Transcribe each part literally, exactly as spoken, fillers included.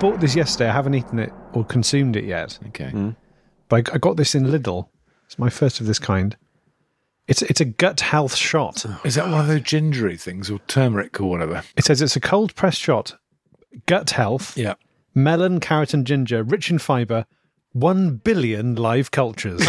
bought this yesterday. I haven't eaten it or consumed it yet. Okay. Mm. But I, I got this in Lidl. It's my first of this kind. It's it's a gut health shot. Is that one of those gingery things or turmeric or whatever? It says it's a cold pressed shot, gut health, Yeah. melon, carrot and ginger, rich in fibre, one billion live cultures.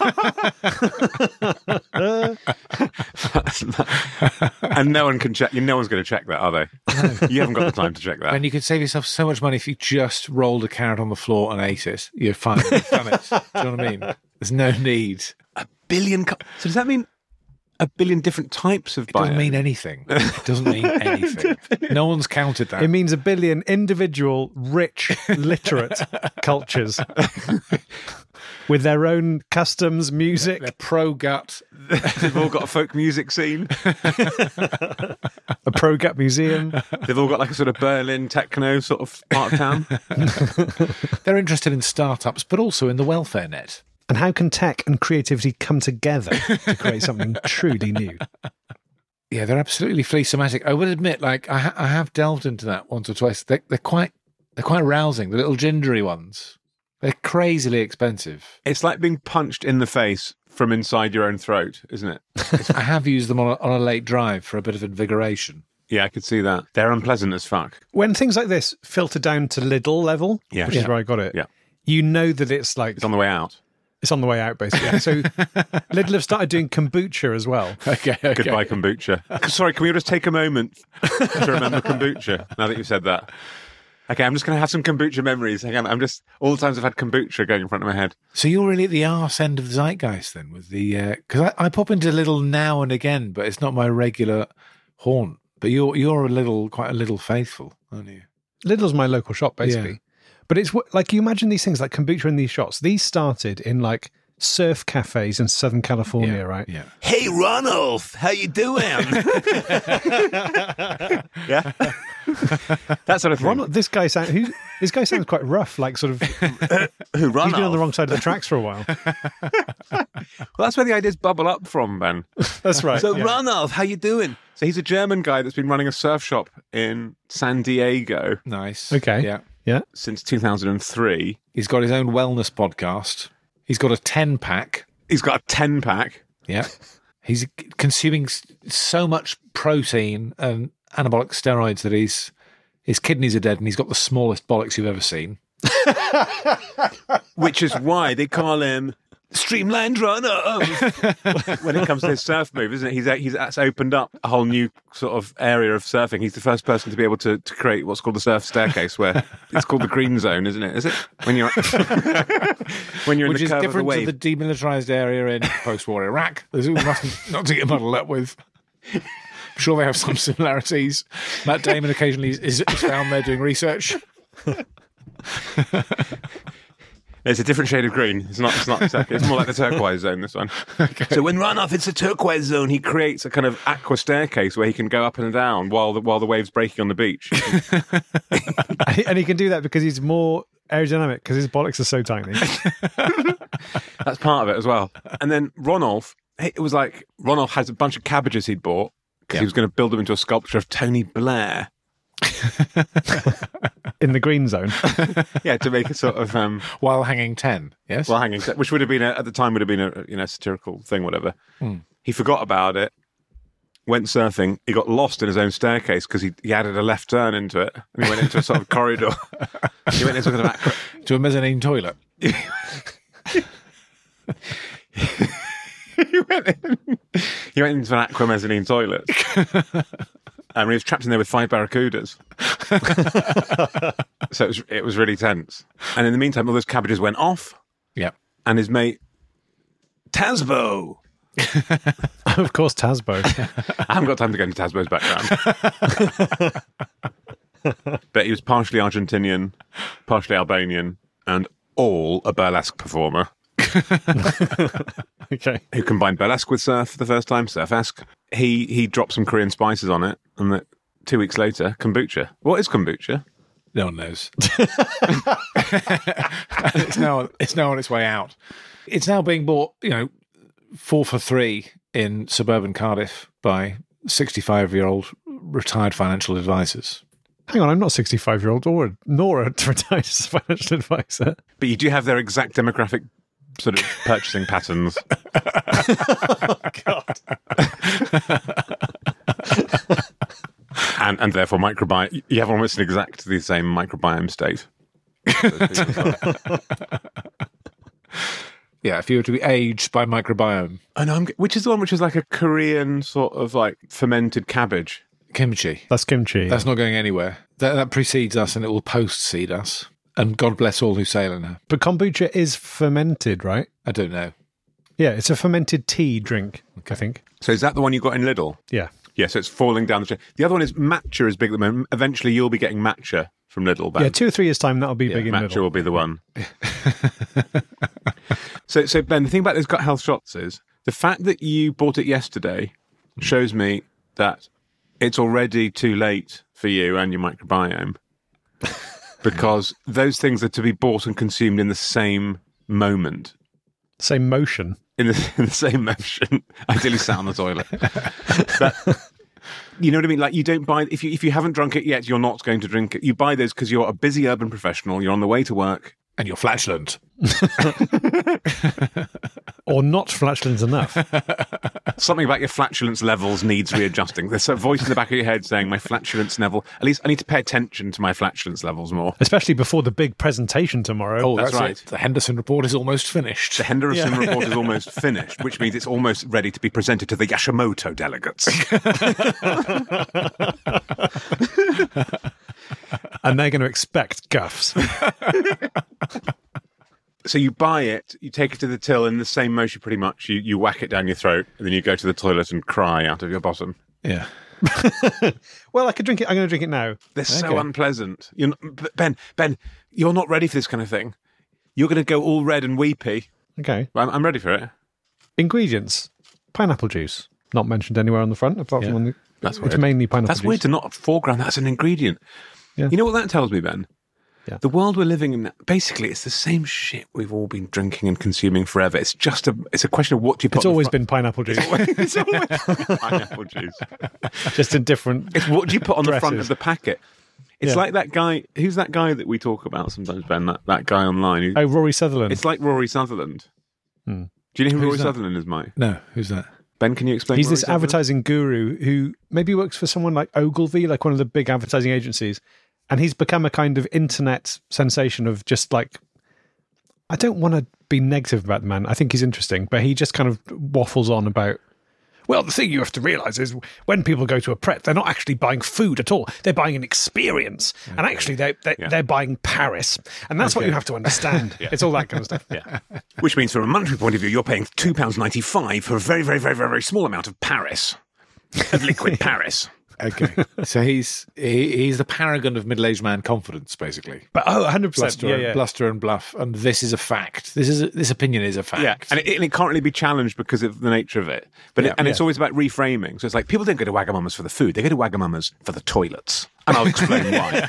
And no one can check. No one's going to check that, are they? No. You haven't got the time to check that. And you could save yourself so much money if you just rolled a carrot on the floor and ate it. You're fine. You've done it. Do you know what I mean? There's no need. A billion. Co- so does that mean a billion different types of It bio? doesn't mean anything. It doesn't mean anything. No one's counted that. It means a billion individual, rich, literate cultures with their own customs, music. They're pro-gut. They've all got a folk music scene. A pro-gut museum. They've all got like a sort of Berlin techno sort of part of town. They're interested in startups, but also in the welfare net. And how can tech and creativity come together to create something truly new? Yeah, they're absolutely flea-somatic. I would admit, like, I, ha- I have delved into that once or twice. They, they're quite, they're quite rousing. The little gingery ones. They're crazily expensive. It's like being punched in the face from inside your own throat, isn't it? I have used them on a, on a late drive for a bit of invigoration. Yeah, I could see that. They're unpleasant as fuck. When things like this filter down to Lidl level, Yeah. which Yeah. is where I got it, Yeah. you know that it's like... It's on the way out. It's on the way out, basically. So Lidl have started doing kombucha as well. Okay, okay. Goodbye, kombucha. Sorry, can we just take a moment to remember kombucha, now that you've said that? Okay, I'm just going to have some kombucha memories. Hang on, I'm just... All the times I've had kombucha going in front of my head. So you're really at the arse end of the zeitgeist then, with the... Because I, I pop into Lidl now and again, but it's not my regular haunt. But you're you're a little, quite a little faithful, aren't you? Lidl's my local shop, basically. Yeah. But it's what- like, you imagine these things like kombucha in these shots. These started in like surf cafes in Southern California, Yeah, right? yeah. Hey, Ronald, how you doing? Yeah? That sort of thing. Ronald, this guy sound, who, this guy sounds quite rough, like sort of... Who, Ronald? He's been on the wrong side of the tracks for a while. Well, that's where the ideas bubble up from, Ben. That's right. So, yeah. Ronald, how you doing? So he's a German guy that's been running a surf shop in San Diego Nice. Okay. Yeah. Yeah. since two thousand three. He's got his own wellness podcast. He's got a ten-pack. He's got a ten-pack. Yeah. He's consuming s- so much protein and anabolic steroids that he's his kidneys are dead and he's got the smallest bollocks you've ever seen. Which is why they call him Streamlined Ronald when it comes to his surf move, isn't it? He's he's that's opened up a whole new sort of area of surfing. He's the first person to be able to, to create what's called the surf staircase, where it's called the green zone, isn't it? Is it when you're when you're Which in is the curve of the different to wave? the demilitarized area in post-war Iraq. There's nothing not to get muddled up with. I'm sure they have some similarities. Matt Damon occasionally is, is found there doing research. It's a different shade of green. It's not. It's not exactly. It's more like the turquoise zone. This one. Okay. So when Runoff, it's a turquoise zone. He creates a kind of aqua staircase where he can go up and down while the while the waves breaking on the beach. And he can do that because he's more aerodynamic because his bollocks are so tiny. That's part of it as well. And then Ronolf, it was like Ronolf has a bunch of cabbages he'd bought because Yeah. he was going to build them into a sculpture of Tony Blair. In the green zone. Yeah, to make a sort of um, While hanging ten, yes? well hanging, which would have been a, at the time would have been a you know satirical thing, whatever. Hmm. He forgot about it. Went surfing. He got lost in his own staircase because he, he added a left turn into it, and he went into a sort of corridor. He went into sort of aqua- To a mezzanine toilet. he went in. He went into an aqua mezzanine toilet. And he was trapped in there with five barracudas. So it was, it was really tense. And in the meantime, all those cabbages went off, Yeah. and his mate, Tasbo. Of course, Tasbo. I haven't got time to go into Tasbo's background. But he was partially Argentinian, partially Albanian, and all a burlesque performer Okay. who combined burlesque with surf for the first time, surf-esque. He, he dropped some Korean spices on it, and the, two weeks later, kombucha. What is kombucha? No one knows. it's now it's now on its way out. It's now being bought, you know, four for three in suburban Cardiff by sixty-five-year-old retired financial advisors. Hang on, I'm not sixty-five-year-old or nor a retired financial advisor. But you do have their exact demographic sort of purchasing patterns. Oh, God. and and therefore microbiome. You have almost an exact the same microbiome state. Yeah, if you were to be aged by microbiome. I know, I'm, which is the one which is like a Korean sort of like fermented cabbage. Kimchi. That's kimchi. That's not going anywhere. That, that precedes us and it will post-seed us. And God bless all who sail in her. But kombucha is fermented, right? I don't know. Yeah, it's a fermented tea drink, I think. So is that the one you got in Lidl? Yeah. Yeah, so it's falling down the chain. The other one is matcha is big at the moment. Eventually you'll be getting matcha from Lidl. Ben. Yeah, two or three years' time, that'll be Yeah, big in matcha Lidl. will be the one. so, so Ben, the thing about those gut health shots is the fact that you bought it yesterday shows me that it's already too late for you and your microbiome because those things are to be bought and consumed in the same moment, Same motion. in the, in the same motion. Ideally, sat on the toilet. But, you know what I mean? Like you don't buy if you if you haven't drunk it yet, you're not going to drink it. You buy those because you're a busy urban professional. You're on the way to work. And you're flatulent. Or not flatulent enough. Something about your flatulence levels needs readjusting. There's a voice in the back of your head saying, my flatulence level, at least I need to pay attention to my flatulence levels more. Especially before the big presentation tomorrow. Oh, That's that's, right. right. The Henderson report is almost finished. The Henderson report is almost finished, which means it's almost ready to be presented to the Yashimoto delegates. And they're going to expect guffs. So you buy it, you take it to the till in the same motion pretty much. You, you whack it down your throat, and then you go to the toilet and cry out of your bottom. Yeah. Well, I could drink it. I'm going to drink it now. They're so Okay. unpleasant. You're not, Ben, Ben, you're not ready for this kind of thing. You're going to go all red and weepy. Okay. I'm, I'm ready for it. Ingredients. Pineapple juice. Not mentioned anywhere on the front, apart Yeah. from on the... That's It's weird. mainly pineapple That's juice. weird to not foreground. That's an ingredient. Yeah. You know what that tells me, Ben? Yeah. The world we're living in, now- basically, it's the same shit we've all been drinking and consuming forever. It's just a, it's a question of what do you put. It's on the always front- been pineapple juice. It's always been pineapple juice. Just in different... It's what do you put on the front Dresses. of the packet? It's Yeah. like that guy. Who's that guy that we talk about sometimes, Ben? That, that guy online. Who, Oh, Rory Sutherland. it's like Rory Sutherland. Hmm. Do you know who Who's Rory that? Sutherland is, Mike? No, who's that? Ben, can you explain? He's Rory this Sutherland? advertising guru who maybe works for someone like Ogilvy, like one of the big advertising agencies. And he's become a kind of internet sensation of just like, I don't want to be negative about the man. I think he's interesting, but he just kind of waffles on about, well, the thing you have to realize is when people go to a Pret, they're not actually buying food at all. They're buying an experience. And actually, they, they, Yeah. they're buying Paris. And that's what you have to understand. It's all that kind of stuff. Yeah. Which means, from a monetary point of view, you're paying two pounds ninety-five for a very, very, very, very, very small amount of Paris, of liquid Paris. Okay. So he's he, he's the paragon of middle-aged man confidence, basically. But oh, one hundred percent. Bluster, Yeah, and, yeah. bluster and bluff. And this is a fact. This is a, this opinion is a fact. Yeah, and it, and it can't really be challenged because of the nature of it. But Yeah, it, and it's yeah. always about reframing. So it's like people don't go to Wagamama's for the food; they go to Wagamama's for the toilets, and I'll explain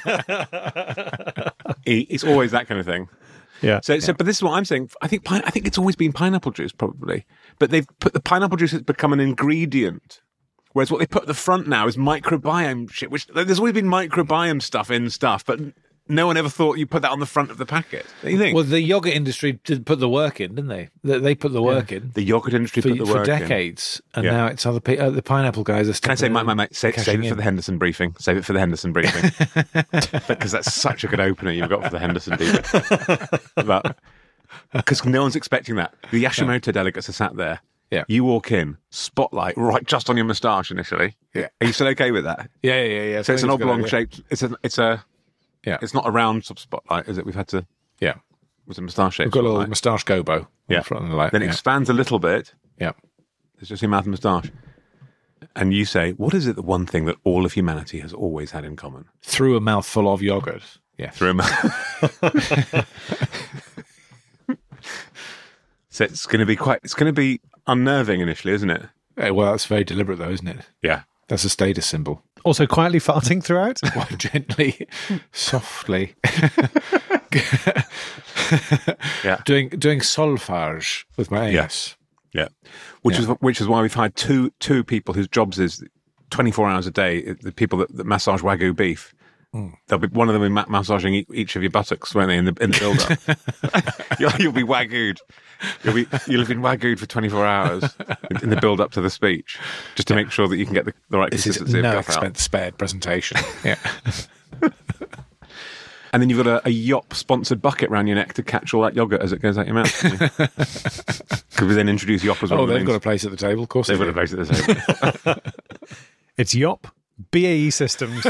why. It- it's always that kind of thing. Yeah. So, so, but this is what I'm saying. I think pine, I think it's always been pineapple juice, probably. But they've put the pineapple juice has become an ingredient. Whereas what they put at the front now is microbiome shit, which there's always been microbiome stuff in stuff, but no one ever thought you put that on the front of the packet. Don't you think? Well, the yogurt industry did put the work in, didn't they? They, they put the work in the yogurt industry for, put the for work in. decades, and Yeah. now it's other pe- uh, the pineapple guys are. Can I say, Mike, Mike, Mike, say, save it for the Henderson briefing. Save it for the Henderson briefing. Because that's such a good opener you've got for the Henderson briefing. Because no one's expecting that. The Yashimoto delegates are sat there. Yeah. You walk in, spotlight right just on your moustache initially. Yeah. Are you still okay with that? Yeah, yeah, yeah. So it's an I think a good oblong idea. shaped. It's a. It's a. Yeah, It's not a round sub spotlight, is it? We've had to. yeah. Was a moustache shape. We've got a little spotlight. moustache gobo. on Yeah. the front of the light. Then it yeah. expands a little bit. yeah. It's just your mouth and moustache. And you say, what is it the one thing that all of humanity has always had in common? Through a mouthful of yogurt. Yeah. Through a mouth. So it's going to be quite. It's going to be unnerving initially, isn't it? Eh, well, that's very deliberate, though, isn't it? Yeah. That's a status symbol. Also quietly farting throughout. Well, gently, softly, Yeah. doing doing solfège with my anus. Yeah. Which Yeah. is which is why we've hired two two people whose jobs is twenty-four hours a day. The people that, that massage Wagyu beef, Mm. There'll be one of them in ma- massaging e- each of your buttocks, won't they, in the in the build-up? you'll, you'll be wagooed. You'll be you'll have been wagooed for twenty-four hours in, in the build-up to the speech, just to make sure that you can get the, the right This is consistency no of guff out. expense spared presentation. Yeah. And then you've got a, a Yop-sponsored bucket around your neck to catch all that yogurt as it goes out your mouth. Could we then introduce Yop as well? Oh, they've got a place at the table, of course. They've they got a do. place at the table. It's Yop, B A E Systems,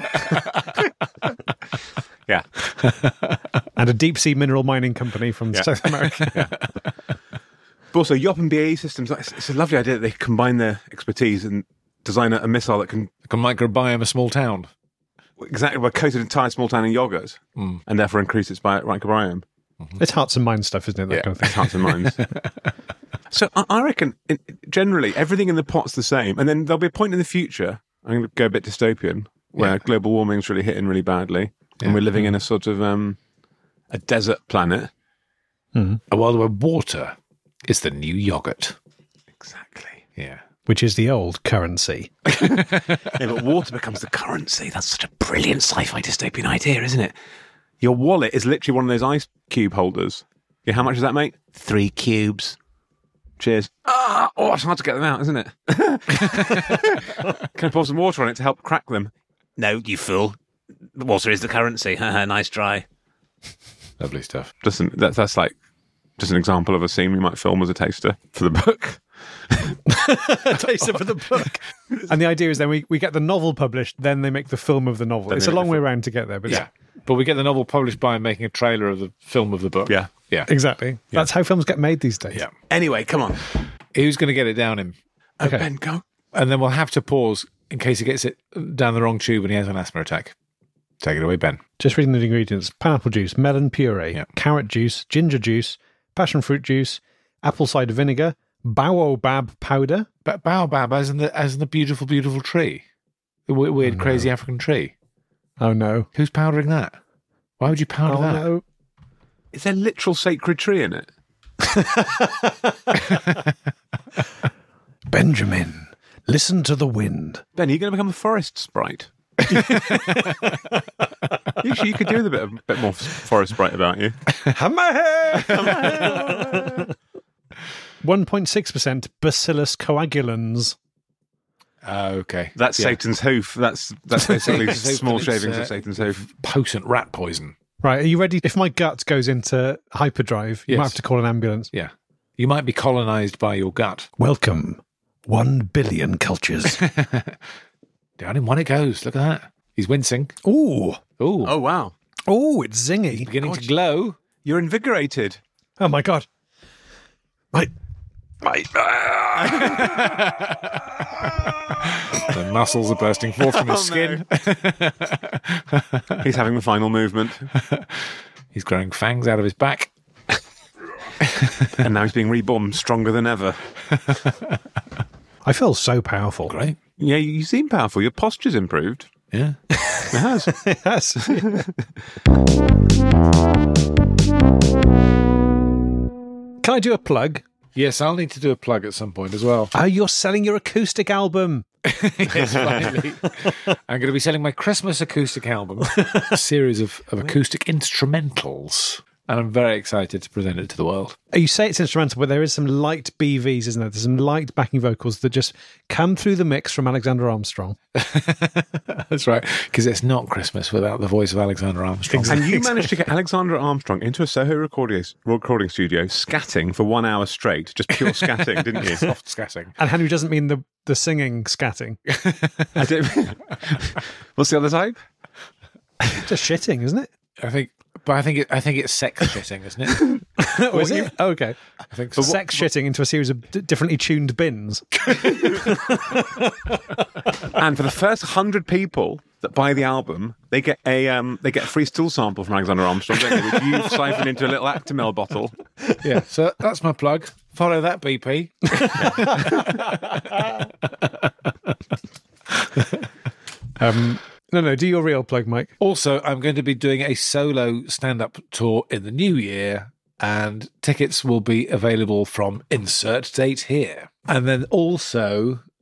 Yeah. and a deep sea mineral mining company from Yeah. South America. But also, Yop and B A E Systems, it's, it's a lovely idea that they combine their expertise and design a, a missile that can Can microbiome a small town. exactly well, coat an entire small town in yogurt Mm. and therefore increase its bi- microbiome. It's hearts and minds stuff, isn't it? That Yeah. kind of thing. Hearts and minds. So I, I reckon, in, generally, everything in the pot's the same. And then there'll be a point in the future, I'm going to go a bit dystopian, where Yeah. global warming's really hitting really badly. Yeah. And we're living in a sort of um, a desert planet. A world where water is the new yogurt. Exactly. Yeah. Which is the old currency. Yeah, but water becomes the currency. That's such a brilliant sci-fi dystopian idea, isn't it? Your wallet is literally one of those ice cube holders. Yeah, how much does that make? Three cubes. Cheers. Ah, oh, it's hard to get them out, isn't it? Can I pour some water on it to help crack them? No, you fool. The water is the currency. Nice try. Lovely stuff. Just an, that's, that's like just an example of a scene we might film as a taster for the book. Taster for the book. And the idea is then we, we get the novel published, then they make the film of the novel. Then It's they a make long the way film. around to get there, but Yeah. But we get the novel published by making a trailer of the film of the book. Yeah. Yeah. exactly. That's how films get made these days. Yeah. Anyway, come on. Who's going to get it down him? Oh, Okay. Ben, go. And then we'll have to pause in case he gets it down the wrong tube and he has an asthma attack. Take it away, Ben. Just reading the ingredients: pineapple juice, melon puree, Yeah. carrot juice, ginger juice, passion fruit juice, apple cider vinegar, baobab powder. But baobab, as in the as in the beautiful, beautiful tree, the weird, weird Oh, no. crazy African tree. Oh no! Who's powdering that? Why would you powder Oh that? no! Is there a literal sacred tree in it? Benjamin, listen to the wind. Ben, are you going to become a forest sprite? Usually you could do with a bit, of, bit more forest sprite about you. One point six percent Bacillus coagulans. Oh, okay. That's Yeah. Satan's hoof. That's that's basically Satan's hoof, small but it's, shavings uh, of Satan's hoof. Potent rat poison. Right, are you ready? If my gut goes into hyperdrive, you Yes. might have to call an ambulance. Yeah. You might be colonized by your gut. Welcome, one billion cultures. Down in one it goes. Look at that. He's wincing. Ooh, Ooh. Oh wow, ooh, it's zingy. Beginning to glow. you're invigorated. Oh my god! Right, right. The muscles are bursting forth from his Oh, skin. He's having the final movement, He's growing fangs out of his back. and now he's being reborn stronger than ever. I feel so powerful. Great. Yeah, you seem powerful. Your posture's improved. Yeah. It has. Yes. Can I do a plug? Yes, I'll need to do a plug at some point as well. Oh, you're selling your acoustic album. Yes, finally. I'm going to be selling my Christmas acoustic album, a series of, of acoustic instrumentals. And I'm very excited to present it to the world. You say it's instrumental, but there is some light B Vs, isn't there? There's some light backing vocals that just come through the mix from Alexander Armstrong. That's right, because it's not Christmas without the voice of Alexander Armstrong. And you managed to get Alexander Armstrong into a Soho recording, recording studio, scatting for one hour straight, just pure scatting, didn't you? Soft scatting. And Henry doesn't mean the, the singing scatting. I don't, what's the other type? Just shitting, isn't it? I think, but I think it, I think it's sex shitting, isn't it? Oh, is it? Oh, okay. I think so. Sex shitting into a series of d- differently tuned bins. And for the first hundred people that buy the album, they get a um, they get a free stool sample from Alexander Armstrong, don't they, which you siphon into a little Actimel bottle. Yeah, so that's my plug. Follow that, B P. Um, no, no, do your real plug, Mike. Also, I'm going to be doing a solo stand-up tour in the new year, and tickets will be available from insert date here. And then also,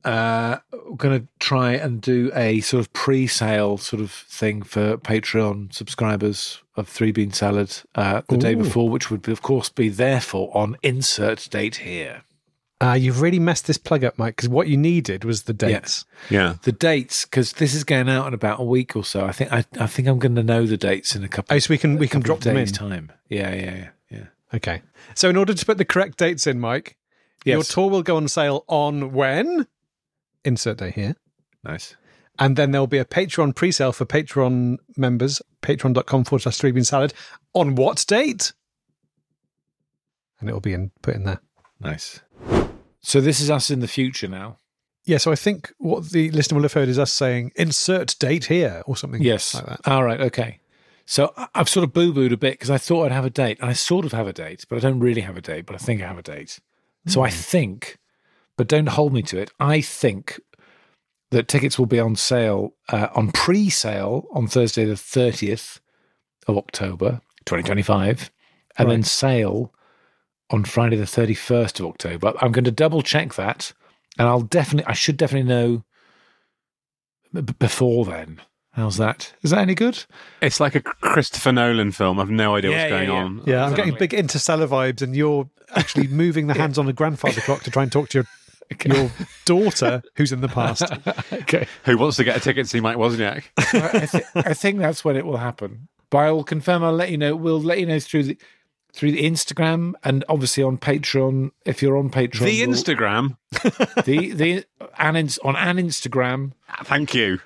uh, we're going to try and do a sort of pre-sale sort of thing for Patreon subscribers of Three Bean Salad uh, the Ooh. day before, which would, of course, be therefore on insert date here. Uh, you've really messed this plug up, Mike, because what you needed was the dates. Yeah, yeah. The dates, because this is going out in about a week or so. I think I, I think I'm going to know the dates in a couple. Oh, so we can we can drop them in time. Yeah, yeah, yeah, yeah. Okay. So in order to put the correct dates in, Mike, yes. your tour will go on sale on when? Insert date here. Nice. And then there'll be a Patreon pre-sale for Patreon members, patreon.com forward slash three bean salad. On what date? And it'll be in put in there. Nice. So this is us in the future now. Yeah, so I think what the listener will have heard is us saying, insert date here, or something yes. like that. All right, okay. So I've sort of boo-booed a bit because I thought I'd have a date, and I sort of have a date, but I don't really have a date, but I think I have a date. Mm. So I think, but don't hold me to it, I think that tickets will be on sale, uh, on pre-sale on Thursday the thirtieth of October, twenty twenty-five, and right. then sale on Friday the thirty-first of October. I'm going to double check that, and I'll definitely, I should definitely know b- before then. How's that? Is that any good? It's like a Christopher Nolan film. I've no idea yeah, what's going yeah, yeah. on. Yeah, I'm getting big Interstellar vibes, and you're actually moving the hands on the grandfather clock to try and talk to your okay. your daughter, who's in the past. Okay, who wants to get a ticket to see Mike Wozniak? I, th- I think that's when it will happen. But I will confirm. I'll let you know. We'll let you know through the. Through the Instagram and obviously on Patreon. If you're on Patreon, the we'll, Instagram, the the an on an Instagram. Thank you.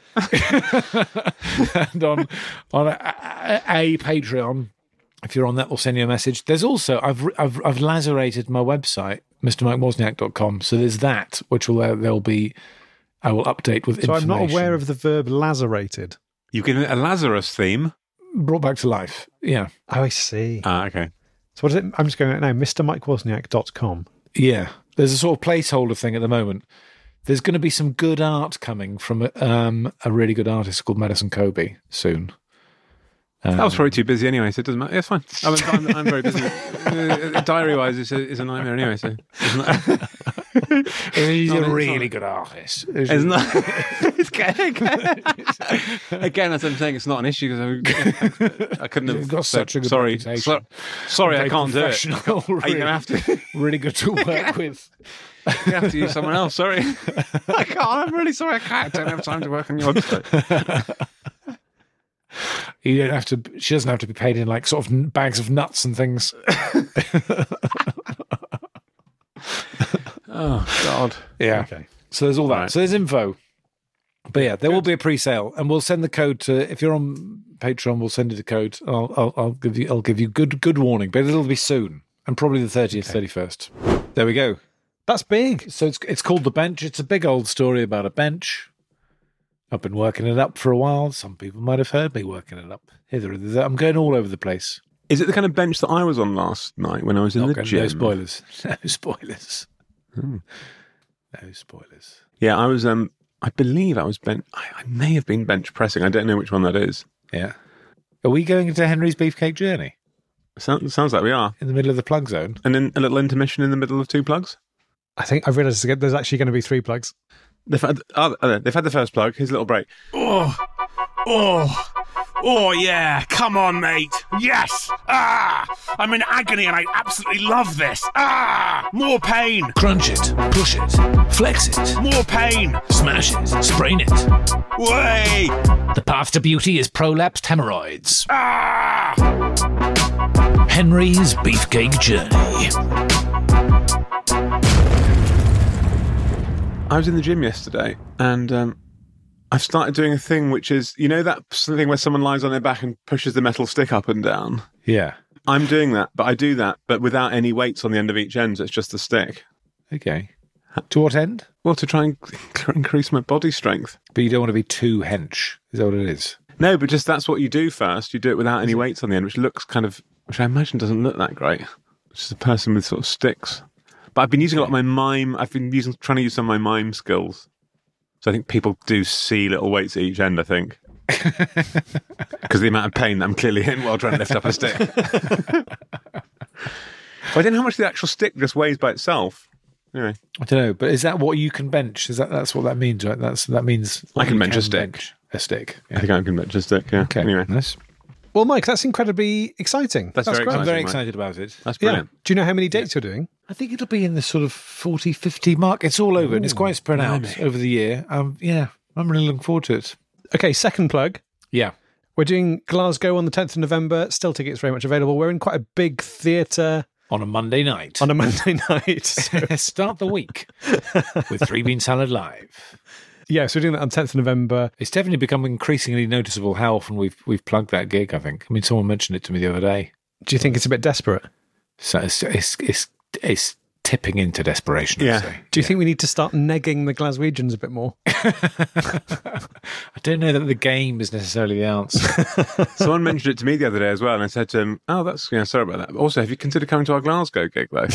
And on on a, a, a Patreon, if you're on that, we'll send you a message. There's also I've I've I've lacerated my website, Mr Mike Wozniak dot com. So there's that, which will uh, there'll be. I will update with. So information. I'm not aware of the verb lacerated. You've given it a Lazarus theme, brought back to life. Yeah. Oh, I see. Ah, okay. So what is it? I'm just going out now, Mr Mike Wozniak dot com. Yeah. There's a sort of placeholder thing at the moment. There's going to be some good art coming from um, a really good artist called Madison Kobe soon. Um, I was probably too busy anyway, so it doesn't matter. Yeah, it's fine. I'm, I'm, I'm very busy. uh, Diary-wise, it's a, it's a nightmare anyway, so... He's not, a really good artist. It's, it's not... it's again, again, as I'm saying, it's not an issue, because I, I couldn't have... You've got such a good sorry, reputation. so, sorry, I can't do it. Really, Are you going to have to... really good to work with. You have to use someone else, sorry. I can't, I'm really sorry, I can't. I don't have time to work on your website. You don't have to. She doesn't have to be paid in like sort of bags of nuts and things. Oh God! Yeah. Okay. So there's all that. Right. So there's info. But yeah, there Good. will be a pre-sale, and we'll send the code to. If you're on Patreon, we'll send you the code. I'll, I'll, I'll give you. I'll give you good, good warning, but it'll be soon, and probably the thirtieth, okay. thirty-first. There we go. That's big. So it's it's called The Bench. It's a big old story about a bench. I've been working it up for a while. Some people might have heard me working it up. Hither, hither. I'm going all over the place. Is it the kind of bench that I was on last night when I was in Not the going, gym? No spoilers. No spoilers. Hmm. No spoilers. Yeah, I was. Um, I believe I was bench. I, I may have been bench pressing. I don't know which one that is. Yeah. Are we going into Henry's Beefcake Journey? Sounds, sounds like we are. In the middle of the plug zone. And then a little intermission in the middle of two plugs. I think I've realised there's actually going to be three plugs. They've had, oh, they've had the first plug. Here's a little break. Oh, oh, oh, yeah. Come on, mate. Yes. Ah, I'm in agony and I absolutely love this. Ah, more pain. Crunch it, push it, flex it. More pain. Smash it, sprain it. Way. The path to beauty is prolapsed hemorrhoids. Ah. Henry's Beefcake Journey. I was in the gym yesterday, and um, I've started doing a thing which is, you know, that thing where someone lies on their back and pushes the metal stick up and down? Yeah. I'm doing that, but I do that, but without any weights on the end of each end, so it's just the stick. Okay. To what end? Well, to try and increase my body strength. But you don't want to be too hench. Is that what it is? No, but just that's what you do first. You do it without any weights on the end, which looks kind of, which I imagine doesn't look that great. It's just a person with sort of sticks. But I've been using a lot of my mime. I've been using, trying to use some of my mime skills. So I think people do see little weights at each end, I think. Because the amount of pain that I'm clearly in while trying to lift up a stick. But I don't know how much the actual stick just weighs by itself. Anyway, I don't know, but is that what you can bench? Is that that's what that means, right? That's that means I can you bench a stick. bench a stick. I Yeah. think I can bench a stick. Yeah. Okay, Anyway, nice. Well, Mike, that's incredibly exciting. That's very great. I'm very Mike. excited about it. that's Yeah. brilliant. Do you know how many dates you're doing? I think it'll be in the sort of forty, fifty mark. It's all over, and it's quite spread out blimey. over the year. Um, yeah, I'm really looking forward to it. Okay, second plug. Yeah. We're doing Glasgow on the tenth of November. Still tickets very much available. We're in quite a big theatre On a Monday night. on a Monday night. So, Start the week with Three Bean Salad Live. yeah, so we're doing that on tenth of November. It's definitely become increasingly noticeable how often we've we've plugged that gig, I think. I mean, someone mentioned it to me the other day. Do you think it's a bit desperate? So it's it's it's, it's tipping into desperation, Yeah. I'd say. Do you think we need to start negging the Glaswegians a bit more? I don't know that the game is necessarily the answer. Someone mentioned it to me the other day as well, and I said to him, "Oh, that's yeah, sorry about that. But also, have you considered coming to our Glasgow gig though?"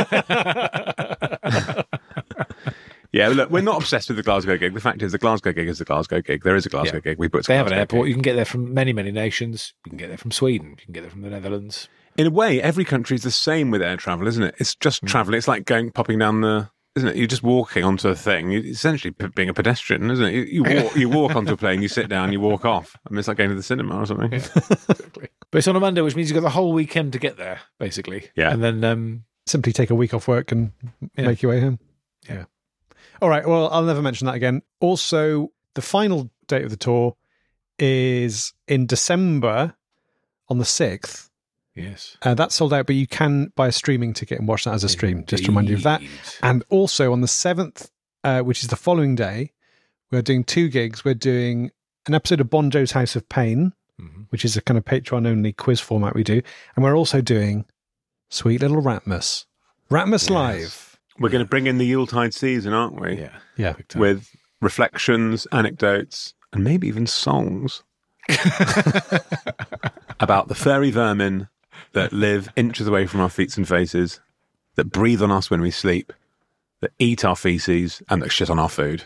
Yeah, look, we're not obsessed with the Glasgow gig. The fact is, the Glasgow gig is the Glasgow gig. There is a Glasgow Yeah. gig. We booked. a They have an Glasgow airport. gig. You can get there from many, many nations. You can get there from Sweden. You can get there from the Netherlands. In a way, every country is the same with air travel, isn't it? It's just travel. It's like going popping down the, isn't it? You're just walking onto a thing. You're essentially p- being a pedestrian, isn't it? You, you walk, you walk onto a plane, you sit down, you walk off. I mean, it's like going to the cinema or something. But it's on a Monday, which means you've got the whole weekend to get there, basically. Yeah. And then, um, Simply take a week off work and Yeah. make your way home. Yeah. All right. Well, I'll never mention that again. Also, the final date of the tour is in December on the sixth. yes. Uh, that's sold out, but you can buy a streaming ticket and watch that as a stream, just to remind you of that. Indeed. And also on the seventh, uh, which is the following day, we're doing two gigs. We're doing an episode of Bon Joe's House of Pain, Mhm. which is a kind of Patreon-only quiz format we do. And we're also doing Sweet Little Ratmus. Ratmus Live. We're going to bring in the Yuletide season, aren't we? Yeah. Yeah. Big time. With reflections, anecdotes, and maybe even songs about the furry vermin that live inches away from our feet and faces, that breathe on us when we sleep, that eat our feces, and that shit on our food.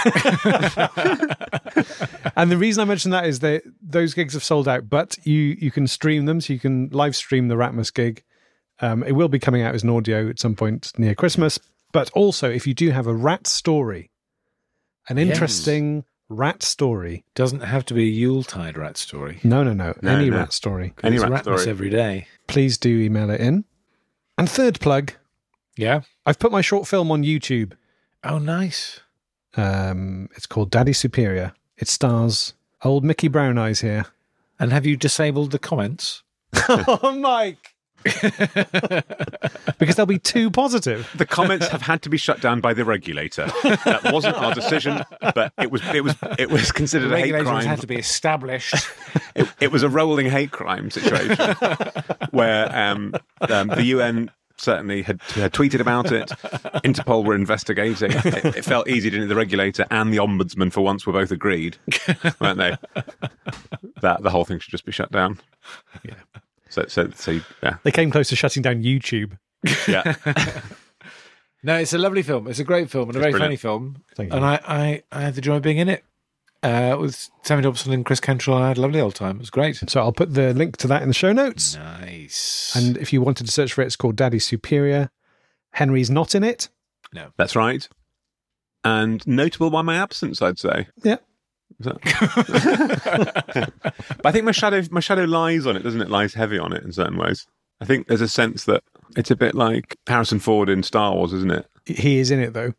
And the reason I mention that is that those gigs have sold out, but you you can stream them, so you can live stream the Ratmus gig. Um, it will be coming out as an audio at some point near Christmas. But also, if you do have a rat story, an Yes. interesting rat story. Doesn't have to be a Yuletide rat story. No, no, no. No, Any no. rat story. Any It's rat Ratmus story. every day. Please do email it in. And third plug, Yeah. I've put my short film on YouTube. Oh, nice. Um, it's called Daddy Superior. It stars old Mickey Brown Eyes here. And have you disabled the comments? Oh, Mike! Because they'll be too positive. The comments have had to be shut down by the regulator. That wasn't our decision, but it was it was it was The considered a hate regulations crime. had to be established. It, it was a rolling hate crime situation where um, um, the U N certainly had, had tweeted about it. Interpol were investigating. It, it felt easy, didn't it? The regulator and the ombudsman, for once, were both agreed, weren't they? That the whole thing should just be shut down. Yeah. So, so, so, yeah, They came close to shutting down YouTube. yeah. No, it's a lovely film. It's a great film and a very brilliant. funny film. Thank you. And I, I, I had the joy of being in it uh, with Sammy Dobson and Chris Cantrell. I had a lovely old time. It was great. So I'll put the link to that in the show notes. Nice. And if you wanted to search for it, it's called Daddy Superior. Henry's not in it. no. That's right. And notable by my absence, I'd say. Yeah. Is that- but I think my shadow, my shadow lies on it, doesn't it? Lies heavy on it in certain ways. I think there's a sense that it's a bit like Harrison Ford in Star Wars, isn't it? He is in it, though.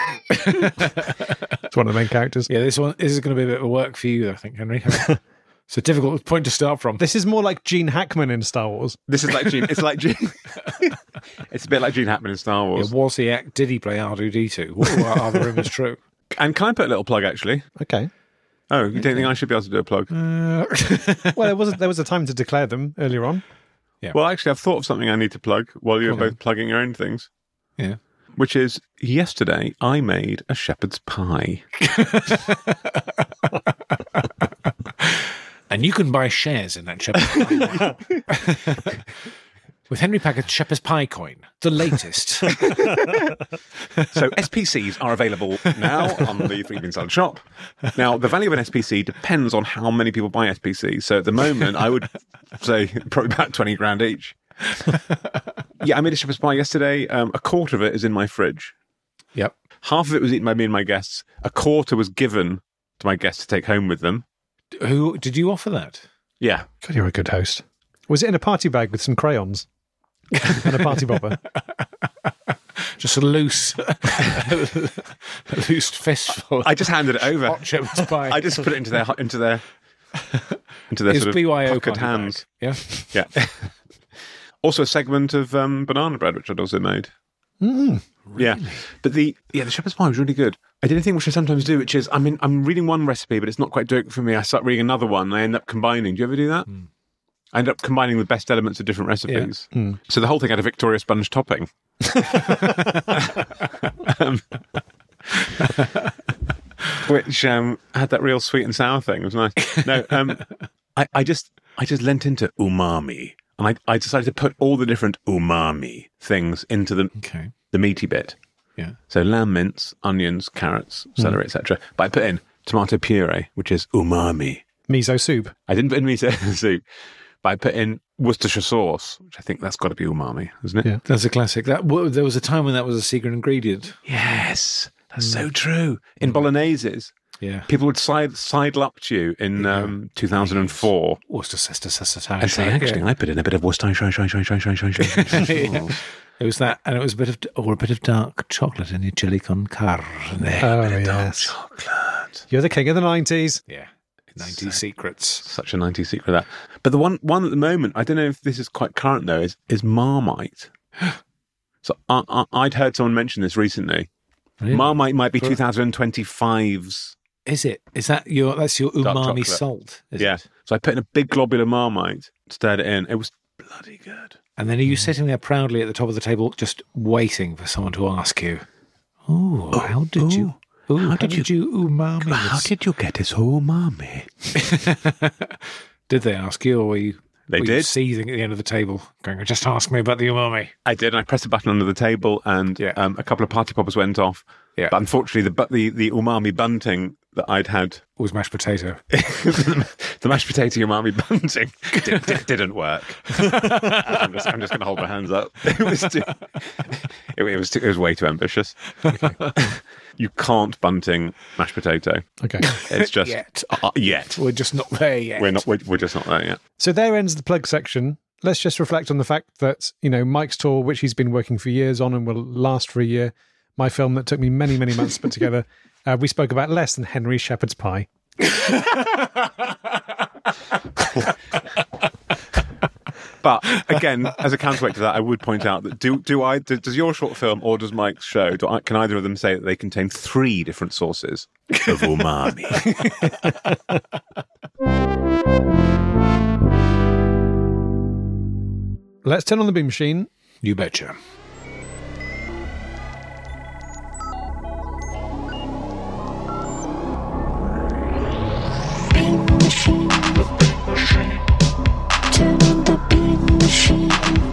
It's one of the main characters. Yeah, this one this is going to be a bit of a work for you, I think, Henry. It's a difficult point to start from. This is more like Gene Hackman in Star Wars. This is like Gene. It's like Gene. It's a bit like Gene Hackman in Star Yeah, Wars. was he act? Did he play R two D two? What are the rumours true? And can I put a little plug actually? Okay. Oh, you don't think I should be able to do a plug? Uh, Well, there was a, there was a time to declare them earlier on. Well, actually, I've thought of something I need to plug while you're Go on both plugging your own things. yeah. Which is yesterday I made a shepherd's pie. And you can buy shares in that Shepherd's Pie. With Henry Packard's Shepherd's Pie coin, the latest. So S P Cs are available now on the Three Bean Salad shop. Now, the value of an S P C depends on how many people buy S P Cs. So at the moment, I would say probably about twenty grand each. Yeah, I made a shepherd's pie yesterday. Um, a quarter of it is in my fridge. Yep. Half of it was eaten by me and my guests. A quarter was given to my guests to take home with them. Who did you offer that? Yeah. God, you're a good host. Was it in a party bag with some crayons and a party bopper? Just a loose, a loose fistful. I just handed it over. Hot shepherd's pie. I just put it into their into their into their It's sort of B Y O pocket party hands. bag, Yeah. Yeah. Also a segment of um, banana bread, which I'd also made. Mm. Yeah, but the yeah the shepherd's pie was really good. I did a thing which I sometimes do, which is I mean I'm reading one recipe, but it's not quite doing it for me. I start reading another one, and I end up combining. Do you ever do that? Mm. I end up combining the best elements of different recipes. Yeah. Mm. So the whole thing had a Victoria sponge topping. um, which um, had that real sweet and sour thing. It was nice. No, um, I, I just I just lent into umami, and I, I decided to put all the different umami things into the Okay. the meaty bit. Yeah. So lamb mince, onions, carrots, celery, et cetera. But I put in tomato puree, which is umami. Miso soup. I didn't put in miso soup, but I put in Worcestershire sauce, which I think that's got to be umami, isn't it? Yeah. That's a classic. That well, there was a time when that was a secret ingredient. Yes, that's so true. In bologneses, Yeah. people would side sidle up to you in um, two thousand four Worcestershire and say, "Actually, I put in a bit of Worcestershire." It was that, and it was a bit of, or a bit of dark chocolate in your chili con carne. Oh, yes. Chocolate. You're the king of the nineties. Yeah. nineties secrets. Such a nineties secret that. But the one one at the moment, I don't know if this is quite current though, is is Marmite. So I, I, I'd heard someone mention this recently. Really? Marmite might be For- twenty twenty-five's. Is it? Is that your, that's your Dark umami chocolate. salt? Is Yeah. it? So I put in a big globular Marmite, stirred it in. It was bloody good. And then are you sitting there proudly at the top of the table, just waiting for someone to ask you, "Oh, how did you? Ooh, how, did you, umami? How this?" did you get this umami? Did they ask you, or were you, They were you did. seething at the end of the table, going, "Just ask me about the umami"? I did. And I pressed a button under the table, and Yeah. um, a couple of party poppers went off. Yeah. But unfortunately, the bu- the the umami bunting that I'd had, It was mashed potato. the mashed potato umami bunting, did, did, didn't work. I'm just, I'm just going to hold my hands up. It was too, it, it was too, it was way too ambitious. You can't bunting mashed potato. Okay. It's just Yet. uh, yet. We're just not there yet. We're not. We're, we're just not there yet. So there ends the plug section. Let's just reflect on the fact that, you know, Mike's tour, which he's been working for years on and will last for a year, my film that took me many, many months to put together, uh, we spoke about less than Henry Shepherd's pie. But again, as a counterweight to that, I would point out that do do I do, does your short film or does Mike's show? Do I, can either of them say that they contain three different sources of umami? Let's turn on the beam machine. You betcha. Beam machine. Turn on the beam machine.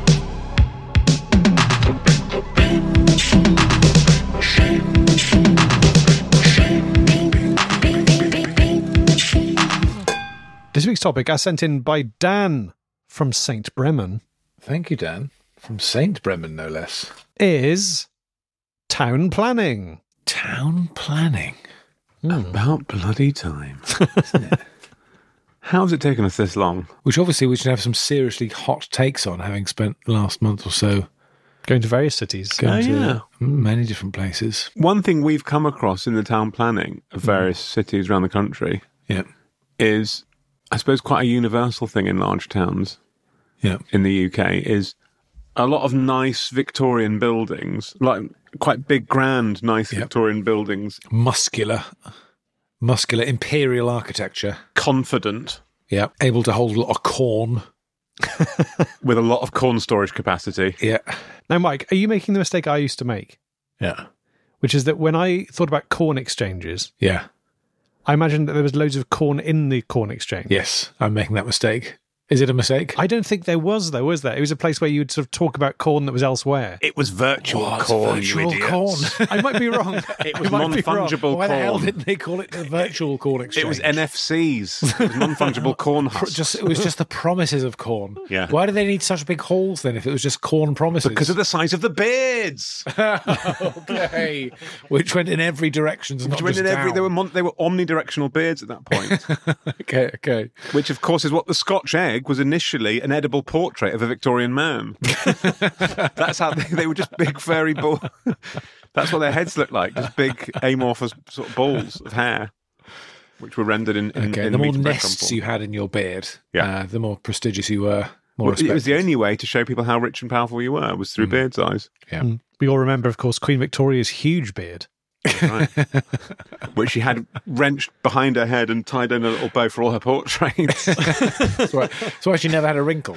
Beam machine. Beam machine. Beam, beam, beam, beam, beam, beam machine. This week's topic, as sent in by Dan from Saint Bremen, Thank you, Dan. From Saint Bremen, no less. is town planning. Town planning. About bloody time, isn't it? How's it taken us this long? Which obviously we should have some seriously hot takes on, having spent the last month or so Going to various cities. going Oh, to yeah. many different places. One thing we've come across in the town planning of various cities around the country Yeah. is, I suppose, quite a universal thing in large towns Yeah. in the U K is a lot of nice Victorian buildings, like quite big, grand, nice Yep. Victorian buildings, Muscular. Muscular imperial architecture. confident, Yeah. Able to hold a lot of corn. with a lot of corn storage capacity. Yeah. Now, Mike, are you making the mistake I used to make? Yeah. Which is that when I thought about corn exchanges, Yeah. I imagined that there was loads of corn in the corn exchange. Yes. I'm making that mistake Is it a mistake? I don't think there was, though, was there? It was a place where you would sort of talk about corn that was elsewhere. It was virtual What? corn, Virtual you corn. idiots. I might be wrong. It was I might be wrong. non-fungible Why the hell corn. didn't they call it the virtual corn exchange? It was N F Cs. It was non-fungible corn Pro- husks. Just it was just the promises of corn. Yeah. Why do they need such big halls then? If it was just corn promises, because of the size of the beards. okay, which went in every direction. Not Which went just in every, down. they were mon- they were omnidirectional beards at that point. okay, okay. Which, of course, is what the Scotch egg was initially an edible portrait of a Victorian man. That's how they, they were just big furry balls. That's what their heads looked like, just big amorphous sort of balls of hair, which were rendered in. in Okay, in the more meat bread nests crumple. you had in your beard, Yeah. uh, the more prestigious you were. More Well, it was the respected. only way to show people how rich and powerful you were was through beard size, Yeah. Mm. We all remember, of course, Queen Victoria's huge beard. right. which she had wrenched behind her head and tied in a little bow for all her portraits. That's why, that's why she never had a wrinkle.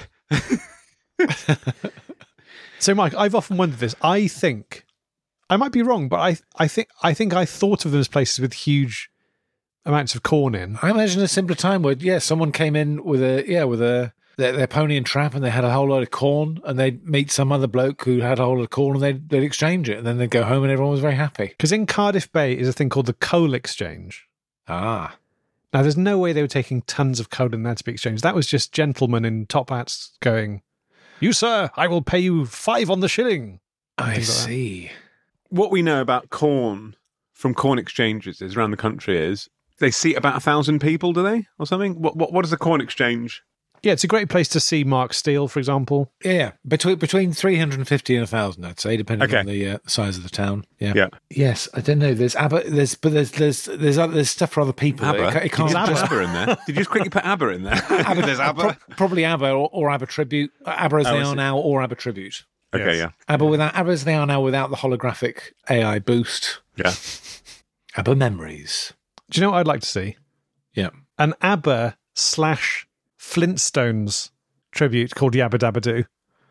So, Mike, I've often wondered this. I think I might be wrong, but I, I think, I think I thought of them as places with huge amounts of corn in. I imagine a simpler time where, yeah, someone came in with a, yeah, with a their, their pony and trap, and they had a whole load of corn, and they'd meet some other bloke who had a whole load of corn, and they'd, they'd exchange it, and then they'd go home, and everyone was very happy. Because in Cardiff Bay is a thing called the coal exchange. Ah, Now, there's no way they were taking tons of coal in there to be exchanged. That was just gentlemen in top hats going, "You, sir, I will pay you five on the shilling." I Things like that. see. What we know about corn from corn exchanges is around the country is they seat about a thousand people, do they, or something? What what what is a corn exchange? Yeah, it's a great place to see Mark Steele, for example. Yeah, between between three hundred and fifty and a thousand, I'd say, depending Okay. on the uh, size of the town. Yeah. Yeah. Yes, I don't know. There's ABBA. There's but there's there's there's other, there's stuff for other people. ABBA? It, ca- it Did can't you put just ABBA in there? Did you just quickly put ABBA in there? There's ABBA. Pro- probably ABBA or, or ABBA tribute. Uh, ABBA as Oh, they I are see. now, or ABBA tribute. Okay, yeah. ABBA without ABBA as they are now without the holographic A I boost. Yeah. ABBA memories. Do you know what I'd like to see? Yeah. An ABBA slash Flintstones tribute called Yabba Dabba Doo.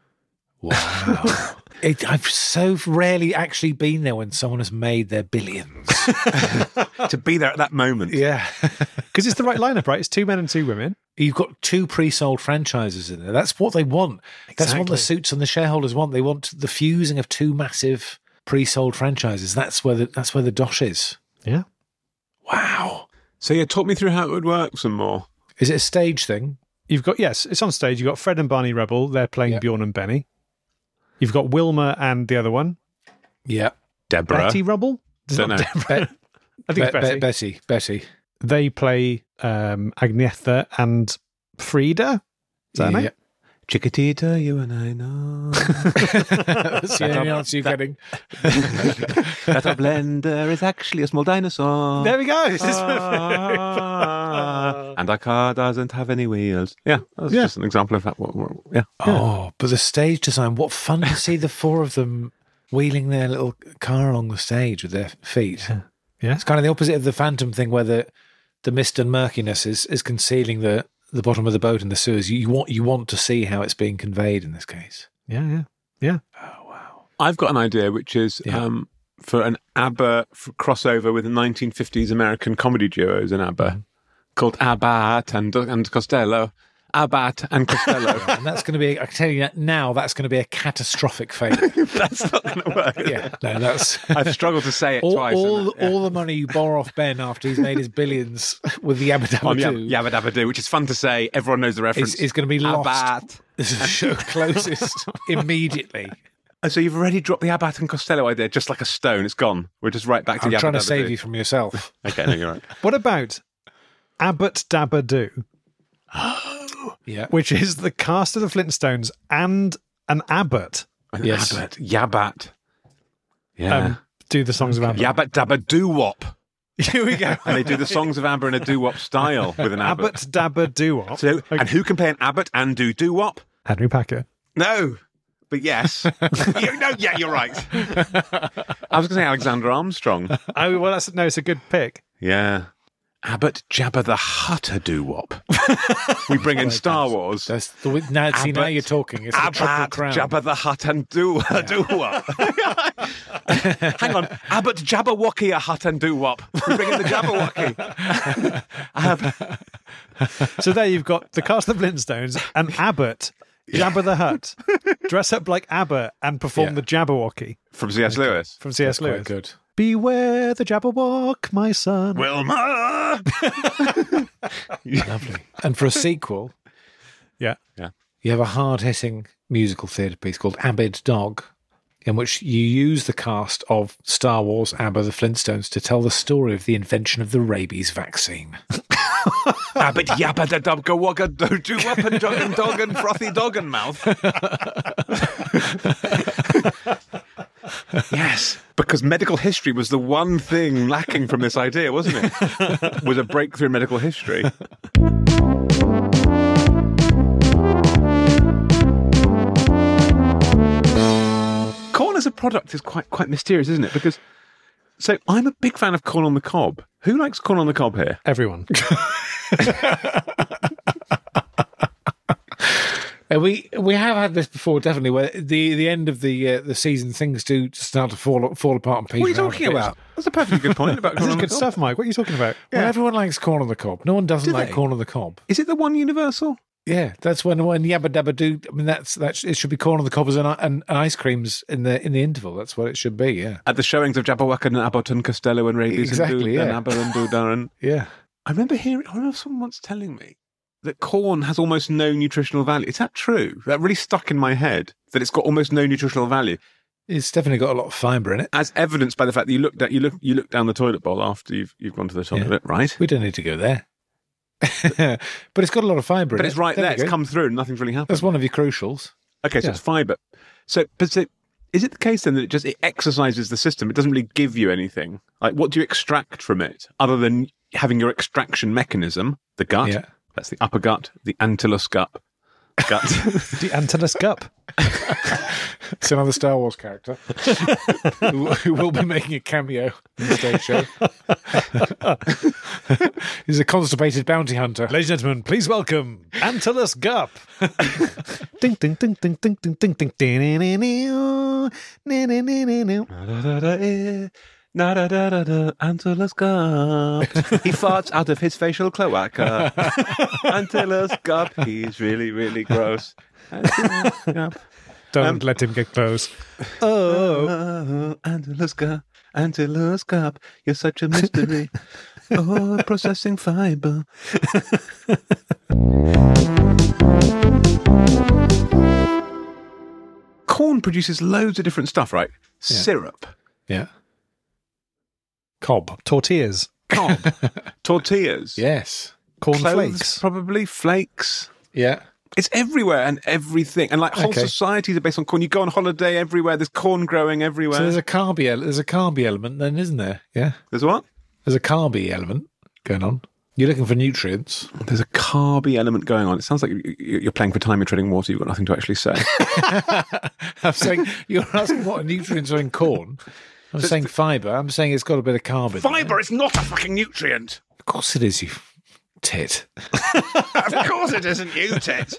Wow. it, I've so rarely actually been there when someone has made their billions. To be there at that moment. Yeah. Because it's the right lineup, right? It's two men and two women. You've got two pre-sold franchises in there. That's what they want. That's what the Exactly. suits and the shareholders want. They want the fusing of two massive pre-sold franchises. That's where the that's where the dosh is. Yeah. Wow. So yeah, talk me through how it would work some more. Is it a stage thing? You've got, yes, it's on stage. You've got Fred and Barney Rubble. They're playing Yep. Bjorn and Benny. You've got Wilma and the other one, Yeah. Deborah. Betty Rubble. Is it Don't not know. Deborah? I think it's Betty. Betty. Betty. They play um, Agnetha and Frida. Is that her name? Yeah. Chiquitita, you and I know That's the only answer you're getting. that a blender is actually a small dinosaur. There we go. This is Ah, and our car doesn't have any wheels. Yeah, that's Yeah. just an example of that. What, what, yeah. Oh, but the stage design, what fun to see the four of them wheeling their little car along the stage with their feet. Yeah. It's kind of the opposite of the Phantom thing where the, the mist and murkiness is, is concealing the, the bottom of the boat in the sewers. You, you want you want to see how it's being conveyed in this case. Yeah, yeah, yeah. Oh, wow. I've got an idea, which is Yeah. um, for an ABBA f- crossover with nineteen fifties American comedy duos in ABBA Mm-hmm. called Abbat and, and Costello. Abbat and Costello. And that's going to be, I can tell you that now, that's going to be a catastrophic failure. That's not going to work. Yeah, no, that's... I've struggled to say it All, twice. all, and, yeah. all the money you borrow off Ben after he's made his billions with the Yabba Dabba on Doo Yab- Yabba Dabba Doo, which is fun to say. Everyone knows the reference. is, is going to be lost. Abbat. This is show closest immediately. Oh, so you've already dropped the Abbat and Costello idea just like a stone. It's gone. We're just right back to I'm Yabba trying to Dabba save Doo. you from yourself. Okay, no, you're right. What about Abbott Dabba Doo, Yeah. which is the cast of the Flintstones and an abbot An Yes. Abbat. Yabbat. Yeah. um, do the songs of Abbott? Yabba Dabba Doo Wop. Here we go. And they do the songs of ABBA in a doo wop style with an Abbott Abbott. Dabba Doo Wop. So, and who can play an Abbott and do doo wop? Henry Packer. No, but yes. you, no, yeah, you're right. I was going to say Alexander Armstrong. Oh well, that's no, it's a good pick. Yeah. Abbott Jabba the Hutt a doo-wop. We bring in Star Wars. That's the now. See, now Abbott- you're talking. It's the triple Abbott crown. Jabba the Hutt and do doo-wop. Hang on, Abbott Jabberwocky a Hutt and doo-wop. We bring in the Jabberwocky. Ab- So there you've got the cast of the Flintstones and Abbott, Jabba the Hutt, dress up like Abbott and perform Yeah. the Jabberwocky From C S Lewis. from C S Quite Lewis. good. Beware the Jabberwock, my son. Wilma! Lovely. And for a sequel, Yeah. you have a hard-hitting musical theatre piece called Abed Dog, in which you use the cast of Star Wars, ABBA, the Flintstones, to tell the story of the invention of the rabies vaccine. Abbott Yabba da dub go wagga do do up and dog and dog and frothy dog and mouth. Yes, because medical history was the one thing lacking from this idea, wasn't it? Was a breakthrough in medical history. Corn as a product is quite quite mysterious, isn't it? Because so I'm a big fan of corn on the cob. Who likes corn on the cob here? Everyone. Uh, we we have had this before, definitely. Where the the end of the uh, the season, things do start to fall fall apart and peter What are you out a talking bit. about? That's a perfectly good point about This corn is on the good cob. stuff, Mike. What are you talking about? Well, everyone likes corn on the cob. No one doesn't Do like they? corn on the cob. Is it the one universal? Yeah, that's when when Yabba Dabba Do. I mean, that's that's it should be corn on the cob and, and, and ice creams in the in the interval. That's what it should be. Yeah, At the showings of Jabberwock and Abbott and Costello and Rabies Exactly, and, Doo- yeah. and Abbott and Doodaran. yeah. I remember hearing, I remember someone once telling me that corn has almost no nutritional value. Is that true? That really stuck in my head, that it's got almost no nutritional value, It's definitely got a lot of fibre in it. as evidenced by the fact that you look at, you look you look down the toilet bowl after you've you've gone to the toilet, Yeah. right? We don't need to go there. But it's got a lot of fibre in But it. it's right There there. we It's go. come through and nothing's really happened. That's one of your crucials. Okay, so Yeah. it's fibre. So, but so, is it the case then that it just it exercises the system? It doesn't really give you anything. Like, what do you extract from it other than having your extraction mechanism, the gut? Yeah. That's the upper gut, the antulus gut. Gut. The Antulus Gup. It's another Star Wars character who, who will be making a cameo in the stage show. He's a constipated bounty hunter. Ladies and gentlemen, please welcome Antulus Gup. Ding ding ding ding ding ding ding ding ding. Na-da-da-da-da, Antulus gut. He farts out of his facial cloaca. Antulus gut. He's really, really gross. Antulus gut. Don't Um, let him get close. Oh, Antulus gut. Antulus gut. You're such a mystery. Oh, processing fiber. Corn produces loads of different stuff, right? Syrup, Yeah. Cob. Tortillas, cob, tortillas, Yes. corn clothes, flakes. probably flakes. Yeah. It's everywhere and everything, and like whole Okay. societies are based on corn. You go on holiday everywhere. There's corn growing everywhere. So there's a carby ele- there's a carby element then, isn't there? Yeah. There's what? There's a carby element going on. You're looking for nutrients. There's a carby element going on. It sounds like you- you- you're playing for time. You're treading water. You've got nothing to actually say. I'm saying you're asking what nutrients are in corn. I'm saying fibre. I'm saying it's got a bit of carbon. Fiber is not a fucking nutrient. Of course it is, you tit. Of course it isn't, you tit.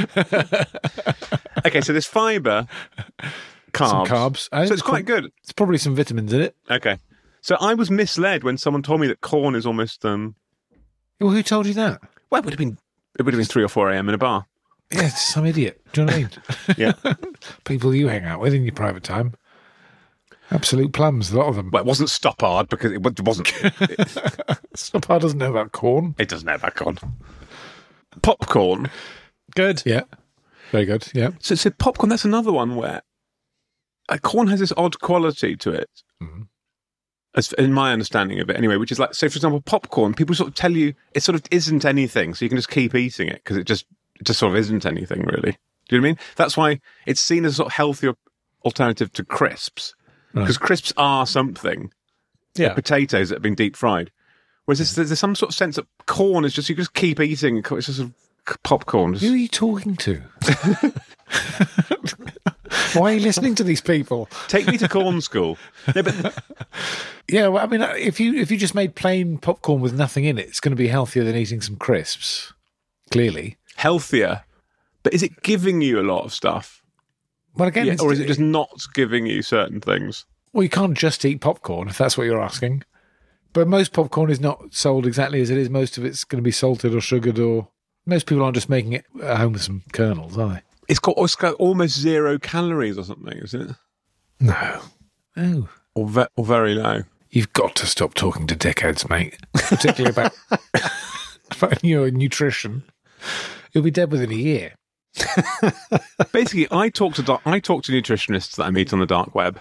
Okay, so there's fiber, carbs. Some carbs. I So think it's quite good. There's probably some vitamins in it. Okay. So I was misled when someone told me that corn is almost um Well, who told you that? well it would have been it would have been three or four AM in a bar. Yeah, it's some idiot. Do you know what I mean? Yeah. People you hang out with in your private time. Absolute plums, a lot of them. Well, it wasn't Stoppard because it wa- it wasn't it, Stoppard doesn't know about corn. it doesn't have that corn. Popcorn. Good. Yeah. Very good. Yeah. So, so popcorn, that's another one where uh, corn has this odd quality to it. Mhm. As in my understanding of it, anyway, which is like, say, for example, popcorn. People sort of tell you it sort of isn't anything, so you can just keep eating it because it just it just sort of isn't anything, really. Do you know what I mean? That's why it's seen as a sort of healthier alternative to crisps, because crisps are something. Yeah. They're potatoes that have been deep fried. Whereas there's, there's some sort of sense that corn is just you can just keep eating. It's just sort of popcorn. Just- Who are you talking to? Why are you listening to these people? Take me to corn school. No, but Yeah, well, I mean, if you if you just made plain popcorn with nothing in it, it's going to be healthier than eating some crisps. Clearly. healthier. But is it giving you a lot of stuff? Well, again, Yeah, it's, or is it just not giving you certain things? Well, you can't just eat popcorn if that's what you're asking. But most popcorn is not sold exactly as it is. Most of it's going to be salted or sugared, or most people aren't just making it at home with some kernels, are they? It's got, it's got almost zero calories or something, isn't it? No. Oh. Or, ve- or very low. You've got to stop talking to dickheads, mate. Particularly about, about your nutrition. You'll be dead within a year. Basically, I talk to doc- I talk to nutritionists that I meet on the dark web.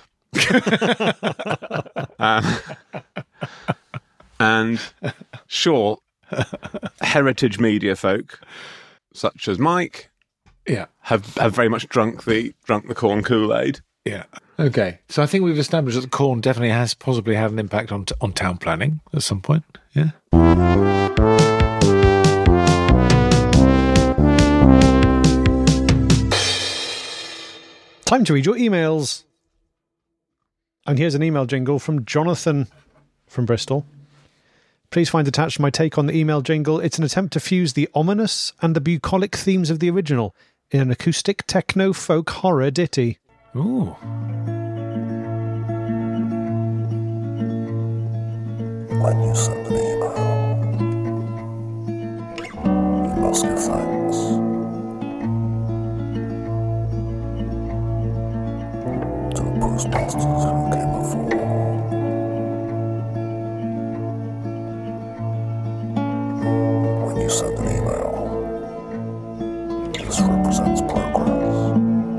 um, and sure, heritage media folk such as Mike Yeah. have, have very much drunk the drunk the corn Kool-Aid. Yeah. Okay. So I think we've established that the corn definitely has possibly had an impact on t- on town planning at some point. Yeah. Time to read your emails. And here's an email jingle from Jonathan from Bristol. Please find attached my take on the email jingle. It's an attempt to fuse the ominous and the bucolic themes of the original in an acoustic techno folk horror ditty. Ooh. When you send an email, you must give thanks. To the postmasters who came before. When you send an email, this represents progress.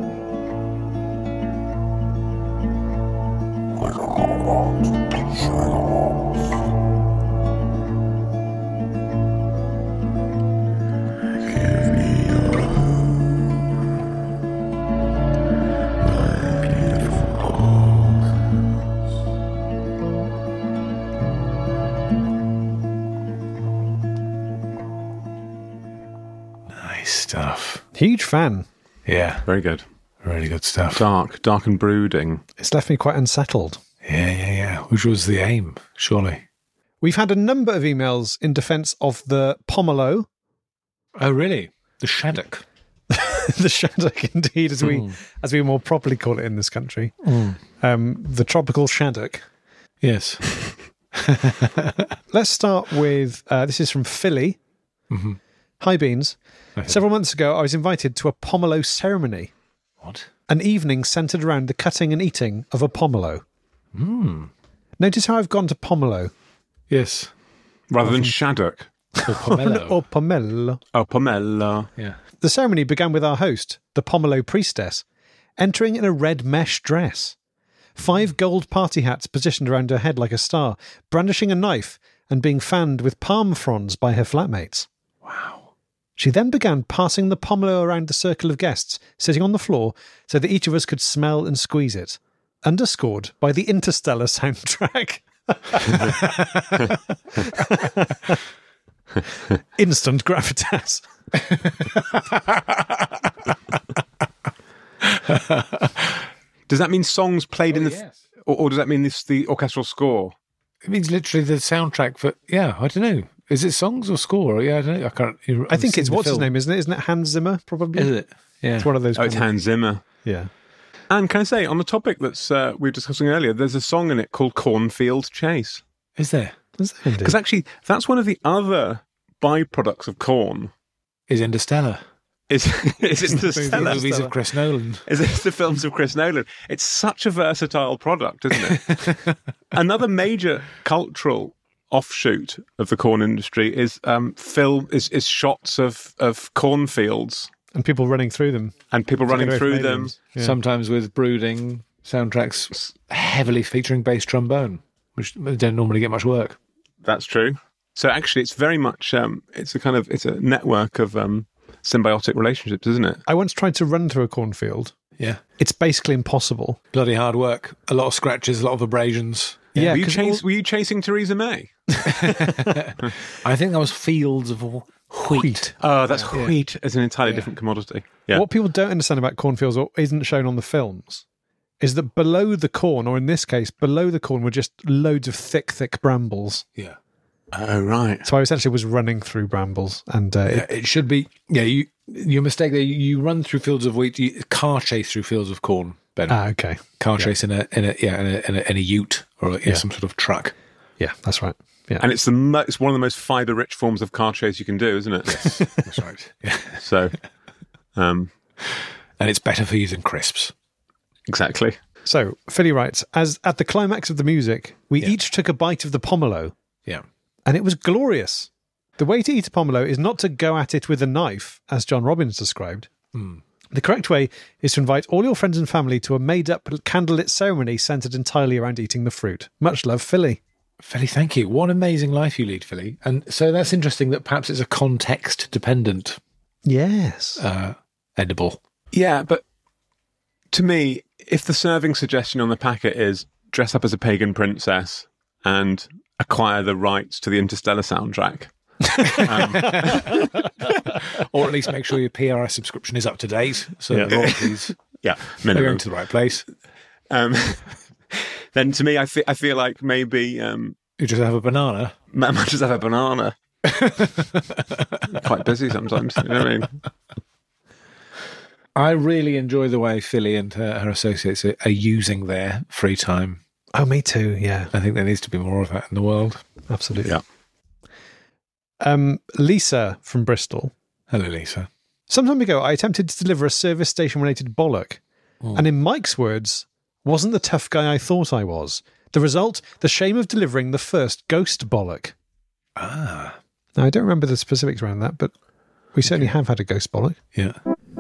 Like a robot showing a horse. Give me your my beautiful horse. Nice stuff. Huge fan. Yeah. Very good. Really good stuff. Dark, dark and brooding. It's left me quite unsettled. Yeah, yeah, yeah. Which was the aim, surely. We've had a number of emails in defence of the pomelo, Oh, really? The Shaddock. the shaddock indeed, as we as we more properly call it in this country. Um, the tropical shaddock. Yes. Let's start with, uh, this is from Philly. Hi, Beans. Several months ago, I was invited to a pomelo ceremony, What? an evening centred around the cutting and eating of a pomelo. Notice how I've gone to pomelo, Yes. Rather than Shaddock. Or pomelo. or pomelo. Oh, pomelo. Yeah. The ceremony began with our host, the pomelo priestess, entering in a red mesh dress, five gold party hats positioned around her head like a star, brandishing a knife and being fanned with palm fronds by her flatmates. Wow. She then began passing the pomelo around the circle of guests sitting on the floor so that each of us could smell and squeeze it, underscored by the Interstellar soundtrack. Instant gravitas. Does that mean songs played in the... yes. Or, or does that mean this the orchestral score? It means literally the soundtrack for, yeah, I don't know. Is it songs or score? Yeah, I don't know. I can't. I think it's, what's his name, isn't it? Isn't it Hans Zimmer, probably? Is it? Yeah. It's one of those. Oh, it's kind of- Hans Zimmer. Yeah. And can I say, on the topic that's uh, we were discussing earlier, there's a song in it called Cornfield Chase. Is there? Is that indeed? Because actually, that's one of the other byproducts of corn. Is Interstellar? Is is it the The Stellar? movies of Chris Nolan. Is it the films of Chris Nolan? It's such a versatile product, isn't it? Another major cultural offshoot of the corn industry is um, film is, is shots of of cornfields And people running through them. and people To running get away through from them. aliens. Yeah. Sometimes with brooding soundtracks heavily featuring bass trombone, which don't normally get much work. That's true. So actually, it's very much um, it's a kind of it's a network of um, symbiotic relationships, isn't it? I once tried to run through a cornfield. Yeah. It's basically impossible. Bloody hard work. A lot of scratches, a lot of abrasions. Yeah, were, you 'cause chase, all- were you chasing Theresa May? I think that was fields of Wheat. Oh, that's wheat as an entirely different commodity. Yeah. What people don't understand about cornfields or isn't shown on the films is that below the corn, or in this case, below the corn, were just loads of thick, thick brambles. Yeah. Oh, right. So I essentially was running through brambles, and uh, Yeah, it, it should be. Yeah, you your mistake there. You run through fields of wheat. You car chase through fields of corn. Ben. ah, okay, car chase in a in a yeah in a in a, in a ute or yeah, Yeah. some sort of truck. yeah, that's right. Yeah, And it's the mo- it's one of the most fibre-rich forms of car chase you can do, isn't it? That's right. Yeah, So, um, and it's better for you than crisps. exactly. so Philly writes, as at the climax of the music, we Yeah. each took a bite of the pomelo, Yeah. and it was glorious. The way to eat a pomelo is not to go at it with a knife, as John Robbins described. The correct way is to invite all your friends and family to a made-up candlelit ceremony centered entirely around eating the fruit. Much love, Philly. Philly, thank you. What an amazing life you lead, Philly. And so that's interesting that perhaps it's a context-dependent Yes. uh, edible. Yeah, but to me, if the serving suggestion on the packet is dress up as a pagan princess and acquire the rights to the Interstellar soundtrack, Or at least make sure your P R S subscription is up to date so Yeah. the royalties yeah, are minimum. going to the right place. Um, then to me, I feel I feel like maybe um, You just have a banana. I might just have a banana. Quite busy sometimes. You know what I mean? I really enjoy the way Philly and her, her associates are, are using their free time. Oh, me too. Yeah, I think there needs to be more of that in the world. absolutely. Yeah. Um, Lisa from Bristol. Hello, Lisa. Some time ago, I attempted to deliver a service station-related bollock, and in Mike's words, wasn't the tough guy I thought I was. The result, the shame of delivering the first ghost bollock. Ah, Now, I don't remember the specifics around that, but we certainly have had a ghost bollock. yeah.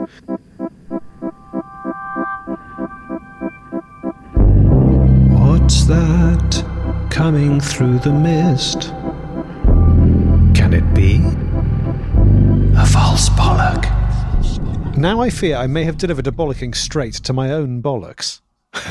What's that coming through the mist? Can it be a false bollock? Now I fear I may have delivered a bollocking straight to my own bollocks.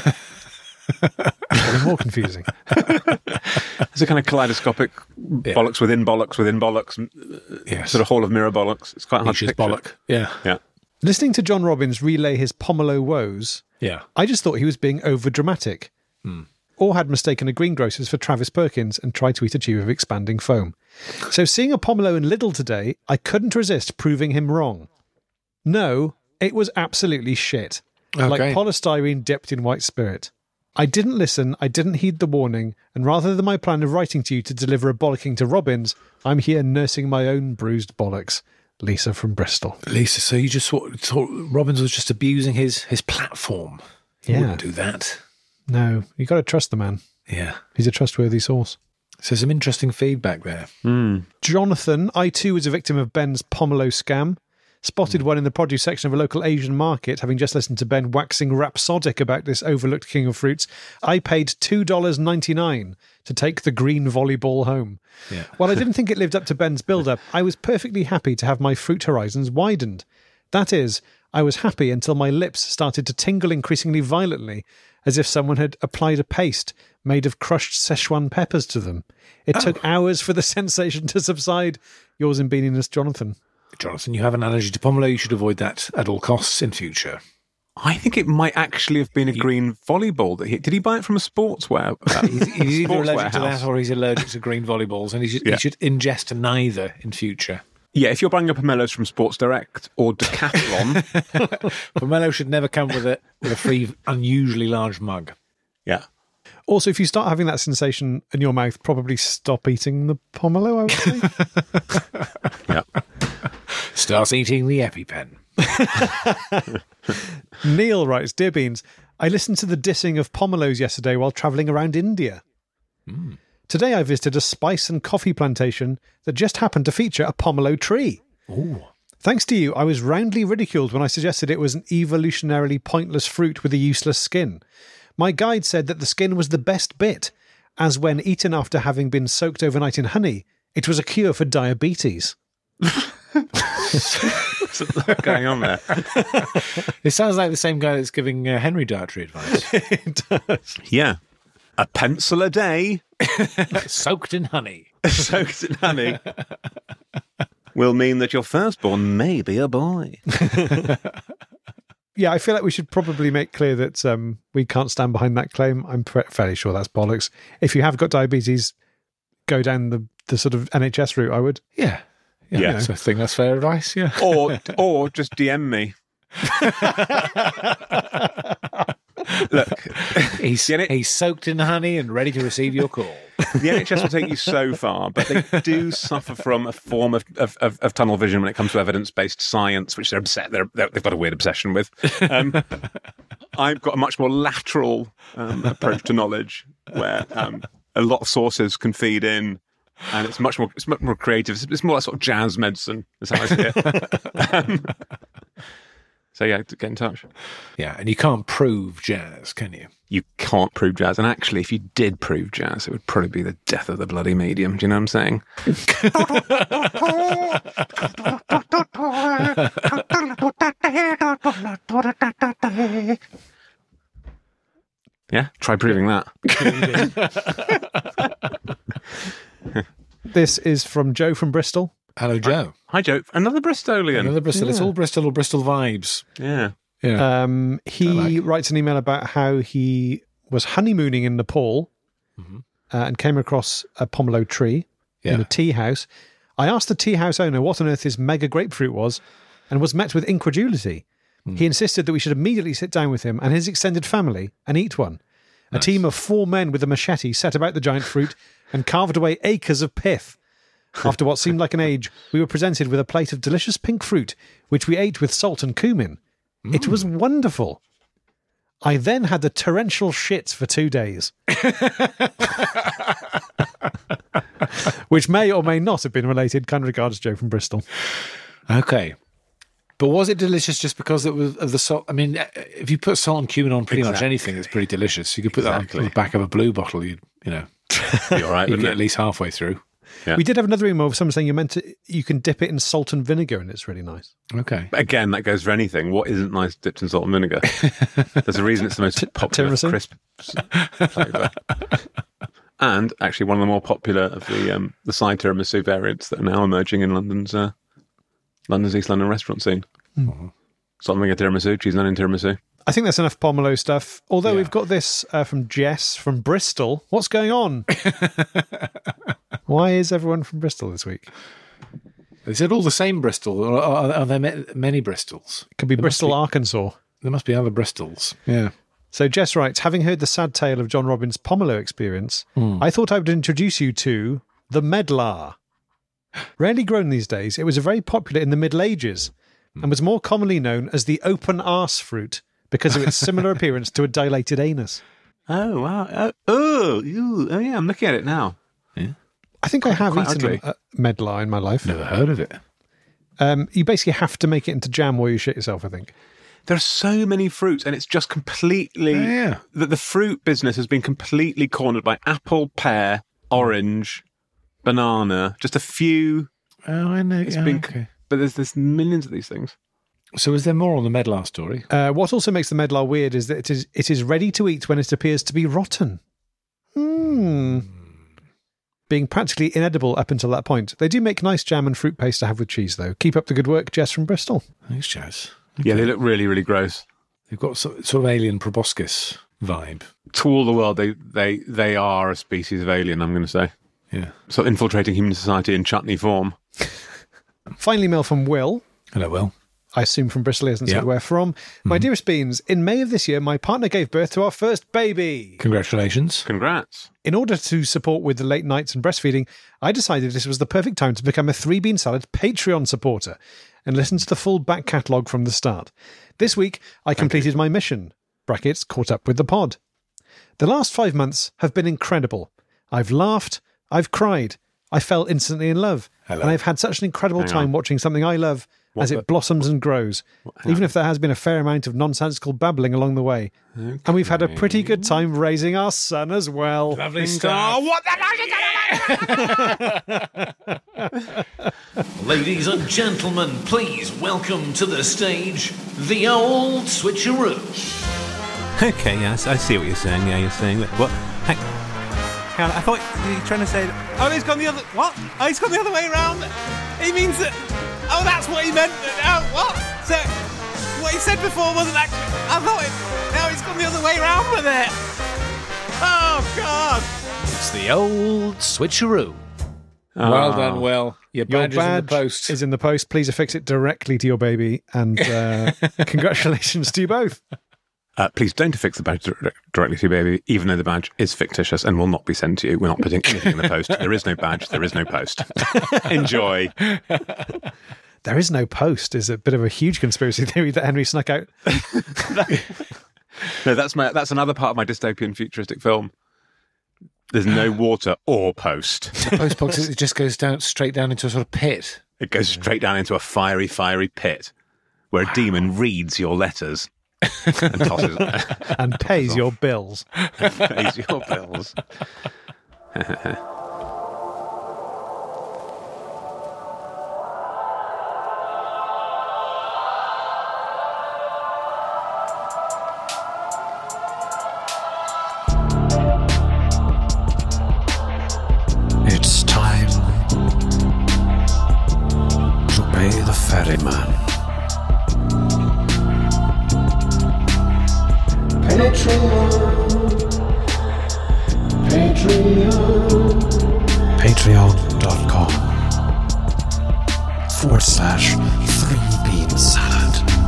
Even more confusing. It's a kind of kaleidoscopic bollocks within bollocks within bollocks, Yes. sort of hall of mirror bollocks. It's quite hard Nietzsche's to picture. bollock. Yeah. Yeah. Listening to John Robbins relay his pomelo woes, Yeah. I just thought he was being over dramatic. Or had mistaken a greengrocer's for Travis Perkins and tried to eat a tube of expanding foam. So seeing a pomelo in Lidl today, I couldn't resist proving him wrong. No, it was absolutely shit. Like Okay. polystyrene dipped in white spirit. I didn't listen, I didn't heed the warning, and rather than my plan of writing to you to deliver a bollocking to Robbins, I'm here nursing my own bruised bollocks. Lisa from Bristol. Lisa, so you just thought, thought Robbins was just abusing his, his platform. He Yeah. wouldn't do that. No, you got to trust the man. Yeah. He's a trustworthy source. So some interesting feedback there. Jonathan, I too was a victim of Ben's pomelo scam. Spotted one in the produce section of a local Asian market, having just listened to Ben waxing rhapsodic about this overlooked king of fruits. I paid two dollars ninety-nine to take the green volleyball home. Yeah. While I didn't think it lived up to Ben's build-up, I was perfectly happy to have my fruit horizons widened. That is, I was happy until my lips started to tingle increasingly violently, as if someone had applied a paste made of crushed Szechuan peppers to them. It took hours for the sensation to subside. Yours in beaniness, Jonathan. Jonathan, you have an allergy to pomelo. You should avoid that at all costs in future. I think it might actually have been a green volleyball. That he, did he buy it from a sportswear? Uh, He's, he's either sports allergic to warehouse? that or he's allergic to green volleyballs, and he should, Yeah. he should ingest neither in future. Yeah, if you're buying up pomelos from Sports Direct or Decathlon, Pomelo should never come with a with a free, unusually large mug. yeah. Also, if you start having that sensation in your mouth, probably stop eating the pomelo, I would say. Yeah. Starts eating the EpiPen. Neil writes, Dear Beans, I listened to the dissing of pomelos yesterday while travelling around India. Today I visited a spice and coffee plantation that just happened to feature a pomelo tree. Ooh. Thanks to you, I was roundly ridiculed when I suggested it was an evolutionarily pointless fruit with a useless skin. My guide said that the skin was the best bit, as when eaten after having been soaked overnight in honey, it was a cure for diabetes. What's going on there? It sounds like the same guy that's giving uh, Henry dietary advice. It does. Yeah. A pencil a day Soaked in honey. soaked in honey. will mean that your firstborn may be a boy. Yeah, I feel like we should probably make clear that um, we can't stand behind that claim. I'm pre- fairly sure that's bollocks. If you have got diabetes, go down the, the sort of N H S route, I would. Yeah. Yeah, Yeah. I think that's fair advice, yeah. Or, or just D M me. Look, He's, Get it? he's soaked in honey and ready to receive your call. the N H S will take you so far, but they do suffer from a form of, of, of, of tunnel vision when it comes to evidence-based science, which they're upset. They're, they're, they've got a weird obsession with. Um, I've got a much more lateral um, approach to knowledge, where um, a lot of sources can feed in, and it's much more it's much more creative. It's, it's more like sort of jazz medicine. Is how I see it. um, so yeah, get in touch. Yeah, and you can't prove jazz, can you? You can't prove jazz, and actually, if you did prove jazz, it would probably be the death of the bloody medium. Do you know what I'm saying? Yeah, try proving that. This is from Joe from Bristol. Hello, Joe. Hi, Joe. Another Bristolian. Another Bristol. It's Yeah. all Bristol or Bristol vibes. Yeah. Yeah. Um, he like writes an email about how he was honeymooning in Nepal Mm-hmm. uh, and came across a pomelo tree in Yeah. a tea house. I asked the tea house owner what on earth his mega grapefruit was and was met with incredulity. Hmm. He insisted that we should immediately sit down with him and his extended family and eat one. A team of four men with a machete set about the giant fruit and carved away acres of pith. After what seemed like an age, we were presented with a plate of delicious pink fruit, which we ate with salt and cumin. It was wonderful. I then had the torrential shits for two days. Which may or may not have been related. Kind regards, Joe from Bristol. Okay. But was it delicious just because it was of the salt? I mean, if you put salt and cumin on pretty much Exactly. anything, it's pretty delicious. You could put Exactly. that on the back of a blue bottle, you you know, Be all right, you wouldn't get it? at least halfway through. Yeah. We did have another email of someone saying you meant to, you can dip it in salt and vinegar and it's really nice. Okay. Again, that goes for anything. What isn't nice dipped in salt and vinegar? There's a reason it's the most popular tiramisu? crisp flavour. And actually, one of the more popular of the um, the side tiramisu variants that are now emerging in London's uh, London's East London restaurant scene. Salt and vinegar tiramisu, cheese and onion tiramisu. I think that's enough pomelo stuff. Although Yeah. we've got this uh, from Jess from Bristol. What's going on? Why is everyone from Bristol this week? Is it all the same Bristol, or are, are there ma- many Bristols? Could be There must Bristol, be- Arkansas. There must be other Bristols. Yeah. So Jess writes, having heard the sad tale of John Robbins' pomelo experience, I thought I would introduce you to the medlar. Rarely grown these days, it was very popular in the Middle Ages and was more commonly known as the open arse fruit because of its similar appearance to a dilated anus. Oh, wow. Oh, oh, ew. Oh, yeah, I'm looking at it now. I think I have Quite eaten ugly. a medlar in my life. Never heard of it. Um, you basically have to make it into jam or you shit yourself, I think. There are so many fruits, and it's just completely... Oh, yeah. The, the fruit business has been completely cornered by apple, pear, orange, banana, just a few... Oh, I know. It's yeah, been... okay. But there's, there's millions of these things. So is there more on the medlar story? Uh, what also makes the medlar weird is that it is it is ready to eat when it appears to be rotten. Hmm. Being practically inedible up until that point. They do make nice jam and fruit paste to have with cheese, though. Keep up the good work, Jess from Bristol. Thanks, Jazz. Yeah, they look really, really gross. They've got so, sort of alien proboscis vibe. To all the world, they, they, they are a species of alien, I'm going to say. Yeah. So infiltrating human society in chutney form. Finally, mail from Will. Hello, Will. I assume from Bristol, he hasn't Yeah. said where from. My dearest Beans, in May of this year, my partner gave birth to our first baby. Congratulations. Congrats. In order to support with the late nights and breastfeeding, I decided this was the perfect time to become a Three Bean Salad Patreon supporter and listen to the full back catalogue from the start. This week, I completed my mission, brackets, caught up with the pod. The last five months have been incredible. I've laughed, I've cried, I fell instantly in love, Hello. and I've had such an incredible Hang time on. watching something I love as it the- blossoms and grows, even if there has been a fair amount of nonsensical babbling along the way. And we've had a pretty good time raising our son as well. Lovely Oh, stuff. what the hell is that? Ladies and gentlemen, please welcome to the stage the old switcheroo. Okay, yes, I see what you're saying. Yeah, you're saying that. What? Hang, hang on, I thought you were trying to say. Oh, he's gone the other. What? Oh, he's gone the other way around. He means that. Oh, that's what he meant. Oh, what? So, what he said before wasn't actually. I thought it. Now he's gone the other way round with it. Oh, God. It's the old switcheroo. Well done, Will. Your Your badge, is in the badge post. is in the post. Please affix it directly to your baby. And uh, congratulations to you both. Uh, please don't affix the badge dir- directly to your baby, even though the badge is fictitious and will not be sent to you. We're not putting anything in the post. There is no badge. There is no post. Enjoy. There is no post is a bit of a huge conspiracy theory that Henry snuck out. No, that's my. That's another part of my dystopian futuristic film. There's no water or post. The post box is, it just goes down straight down into a sort of pit. It goes straight down into a fiery, fiery pit where a demon reads your letters and tosses and pays your bills. pays your bills. It's time to pay the ferryman. Patreon. Patreon. Patreon.com forward slash three bean salad.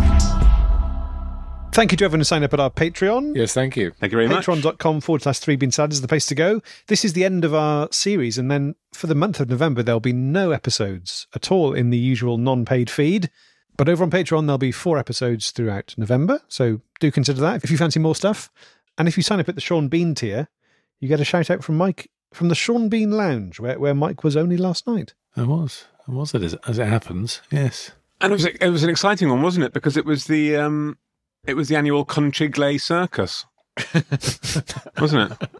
Thank you to everyone who signed up at our Patreon. Yes, thank you. Thank you very much. Patreon.com forward slash three bean salad is the place to go. This is the end of our series, and then for the month of November, there'll be no episodes at all in the usual non-paid feed. But over on Patreon, there'll be four episodes throughout November, so do consider that if you fancy more stuff. And if you sign up at the Sean Bean tier, you get a shout out from Mike from the Sean Bean Lounge, where, where Mike was only last night. I was. I was it as, as it happens. Yes. And it was it was an exciting one, wasn't it? Because it was the um, it was the annual Conchigley Circus, wasn't it?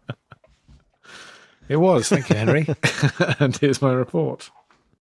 It was. Thank you, Henry. And here's my report.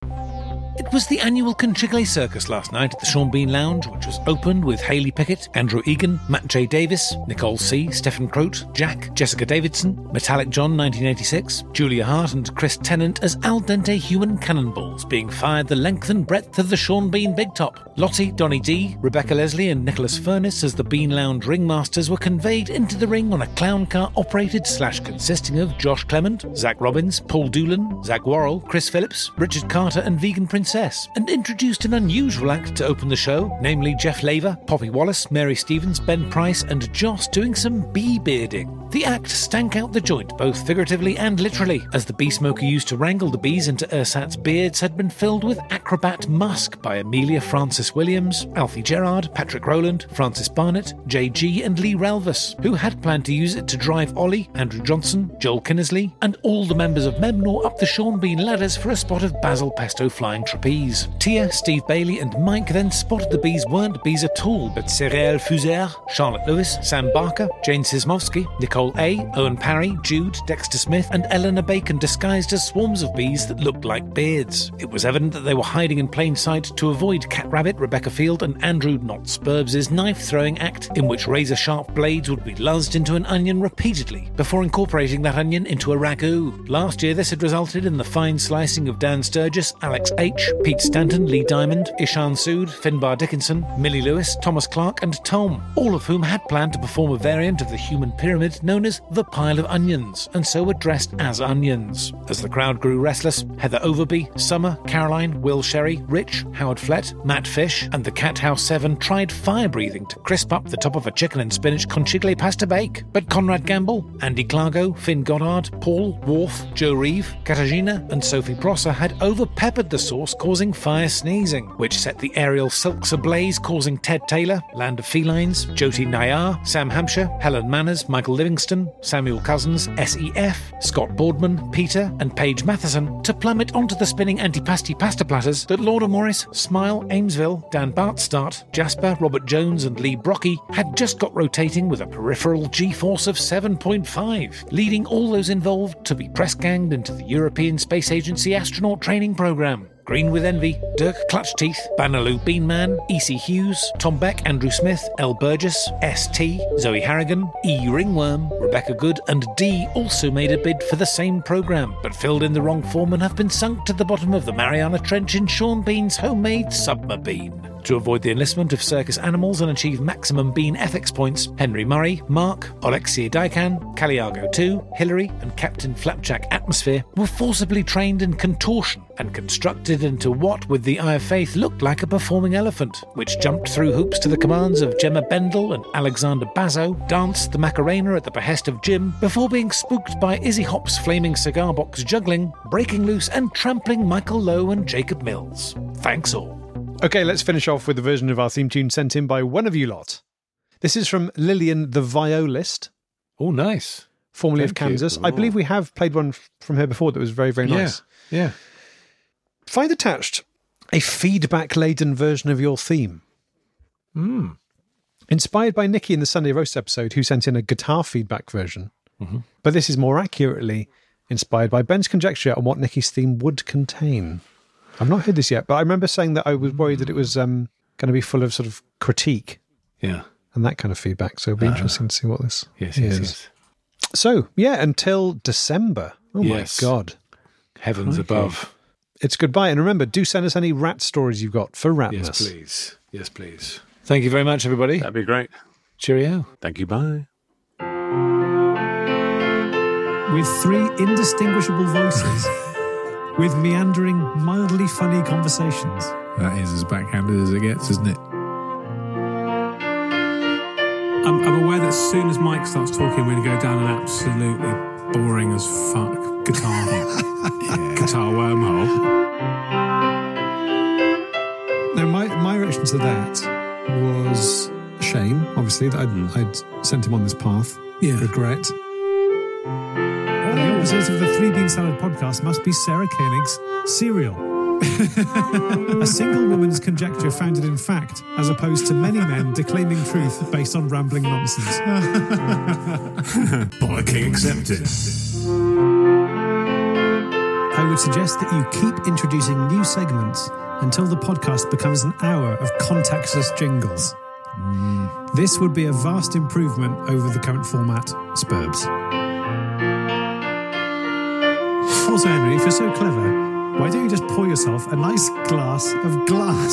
It was the annual Conchigley Circus last night at the Sean Bean Lounge, which was opened with Hayley Pickett, Andrew Egan, Matt J. Davis, Nicole C., Stephen Crote, Jack, Jessica Davidson, Metallic John nineteen eighty-six, Julia Hart and Chris Tennant as al dente human cannonballs being fired the length and breadth of the Sean Bean Big Top. Lottie, Donnie D., Rebecca Leslie and Nicholas Furness as the Bean Lounge ringmasters were conveyed into the ring on a clown car operated slash consisting of Josh Clement, Zach Robbins, Paul Doolan, Zach Worrell, Chris Phillips, Richard Carter and Vegan Princess, and introduced an unusual act to open the show, namely Jeff Laver, Poppy Wallace, Mary Stevens, Ben Price and Joss doing some bee bearding. The act stank out the joint, both figuratively and literally, as the bee smoker used to wrangle the bees into Ursat's beards had been filled with Acrobat Musk by Amelia Francis Williams, Alfie Gerard, Patrick Rowland, Francis Barnett, J G and Lee Relvus, who had planned to use it to drive Ollie, Andrew Johnson, Joel Kinnersley and all the members of Memnor up the Sean Bean ladders for a spot of basil pesto flying trapeze. Tia, Steve Bailey and Mike then spotted the bees weren't bees at all, but Céréale Fusère, Charlotte Lewis, Sam Barker, Jane Sismovsky, Nicole A., Owen Parry, Jude, Dexter Smith and Eleanor Bacon disguised as swarms of bees that looked like beards. It was evident that they were hiding in plain sight to avoid Cat Rabbit, Rebecca Field and Andrew Not Spurbs' knife-throwing act, in which razor-sharp blades would be luzzed into an onion repeatedly before incorporating that onion into a ragu. Last year this had resulted in the fine slicing of Dan Sturgis, Alex H., Pete Stanton, Lee Diamond, Ishan Sood, Finbar Dickinson, Millie Lewis, Thomas Clark and Tom, all of whom had planned to perform a variant of the human pyramid known as the Pile of Onions, and so were dressed as onions. As the crowd grew restless, Heather Overby, Summer, Caroline, Will Sherry, Rich, Howard Flett, Matt Fish and the Cat House Seven tried fire breathing to crisp up the top of a chicken and spinach conchigle pasta bake. But Conrad Gamble, Andy Clargo, Finn Goddard, Paul, Worf, Joe Reeve, Katarzyna and Sophie Prosser had over-peppered the sauce, causing fire sneezing, which set the aerial silks ablaze, causing Ted Taylor, Land of Felines, Jyoti Nayar, Sam Hampshire, Helen Manners, Michael Livingston, Samuel Cousins, S E F, Scott Boardman, Peter and Paige Matheson to plummet onto the spinning antipasti pasta platters that Lauder Morris, Smile, Amesville, Dan Bartstart, Jasper, Robert Jones and Lee Brocky had just got rotating with a peripheral G-force of seven point five, leading all those involved to be press-ganged into the European Space Agency astronaut training program. Green with Envy, Dirk Clutchteeth, Banaloo Beanman, E C Hughes, Tom Beck, Andrew Smith, L Burgess, S T, Zoe Harrigan, E Ringworm, Rebecca Good, and D also made a bid for the same programme, but filled in the wrong form and have been sunk to the bottom of the Mariana Trench in Sean Bean's homemade submarine. To avoid the enlistment of circus animals and achieve maximum Bean ethics points, Henry Murray, Mark, Alexei Daikan, Caliago two, Hillary, and Captain Flapjack Atmosphere were forcibly trained in contortion and constructed into what, with the eye of faith, looked like a performing elephant, which jumped through hoops to the commands of Gemma Bendel and Alexander Bazzo, danced the Macarena at the behest of Jim, before being spooked by Izzy Hop's flaming cigar box juggling, breaking loose and trampling Michael Lowe and Jacob Mills. Thanks all. Okay, let's finish off with a version of our theme tune sent in by one of you lot. This is from Lillian the Violist, Oh, nice. formerly Thank of Kansas. you. I believe we have played one f- from her before that was very, very nice. Yeah. Yeah. Find attached a feedback-laden version of your theme. Mm. Inspired by Nikki in the Sunday Roast episode, who sent in a guitar feedback version. Mm-hmm. But this is more accurately inspired by Ben's conjecture on what Nikki's theme would contain. I've not heard this yet, but I remember saying that I was worried that it was um, going to be full of sort of critique Yeah. and that kind of feedback. So it'll be Uh, interesting to see what this Yes, is. yes, yes. So, yeah, until December. Oh, Yes. my God. Heavens above. It's goodbye. And remember, do send us any rat stories you've got for Ratness. Yes, please. Yes, please. Thank you very much, everybody. That'd be great. Cheerio. Thank you. Bye. With three indistinguishable voices, with meandering, mildly funny conversations. That is as backhanded as it gets, isn't it? I'm, I'm aware that as soon as Mike starts talking, we're going to go down an absolutely boring as fuck guitar guitar wormhole. Now, my, my reaction to that was shame, obviously, that I'd, I'd sent him on this path. Yeah. Regret. All the opposites of the Three Bean Salad podcast must be Sarah Koenig's Serial. A single woman's conjecture founded in fact, as opposed to many men declaiming truth based on rambling nonsense. Bollocking accepted. I would suggest that you keep introducing new segments until the podcast becomes an hour of contactless jingles. Mm. This would be a vast improvement over the current format, Spurbs. Also, Henry, if you're so clever, why don't you just pour yourself a nice glass of glass?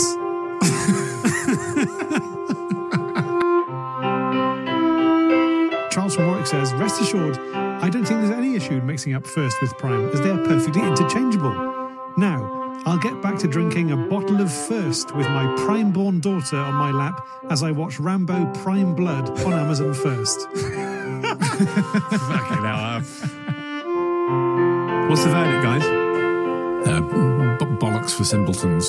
Charles from Warwick says, rest assured, I don't think there's any issue in mixing up First with Prime, as they are perfectly interchangeable. Now, I'll get back to drinking a bottle of First with my Prime-born daughter on my lap as I watch Rambo Prime Blood on Amazon First. Fucking hell. What's the verdict, guys? Uh, b- bollocks for simpletons.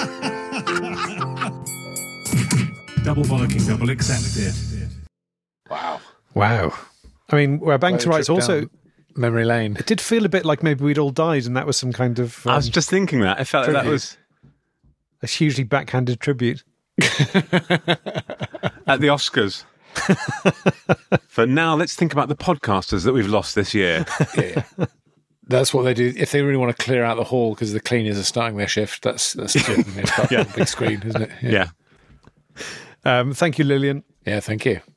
Double bollocking, double accepted. Wow. Wow. I mean, we're bang Quite to a rights trip also. down memory lane. It did feel a bit like maybe we'd all died and that was some kind of... Um, I was just thinking that. I felt like that tribute. was a hugely backhanded tribute. at the Oscars. But now let's think about the podcasters that we've lost this year. Yeah, yeah. That's what they do. If they really want to clear out the hall because the cleaners are starting their shift, that's that's it. Yeah. On the big screen, isn't it? Yeah. Um, thank you, Lillian. Yeah, thank you.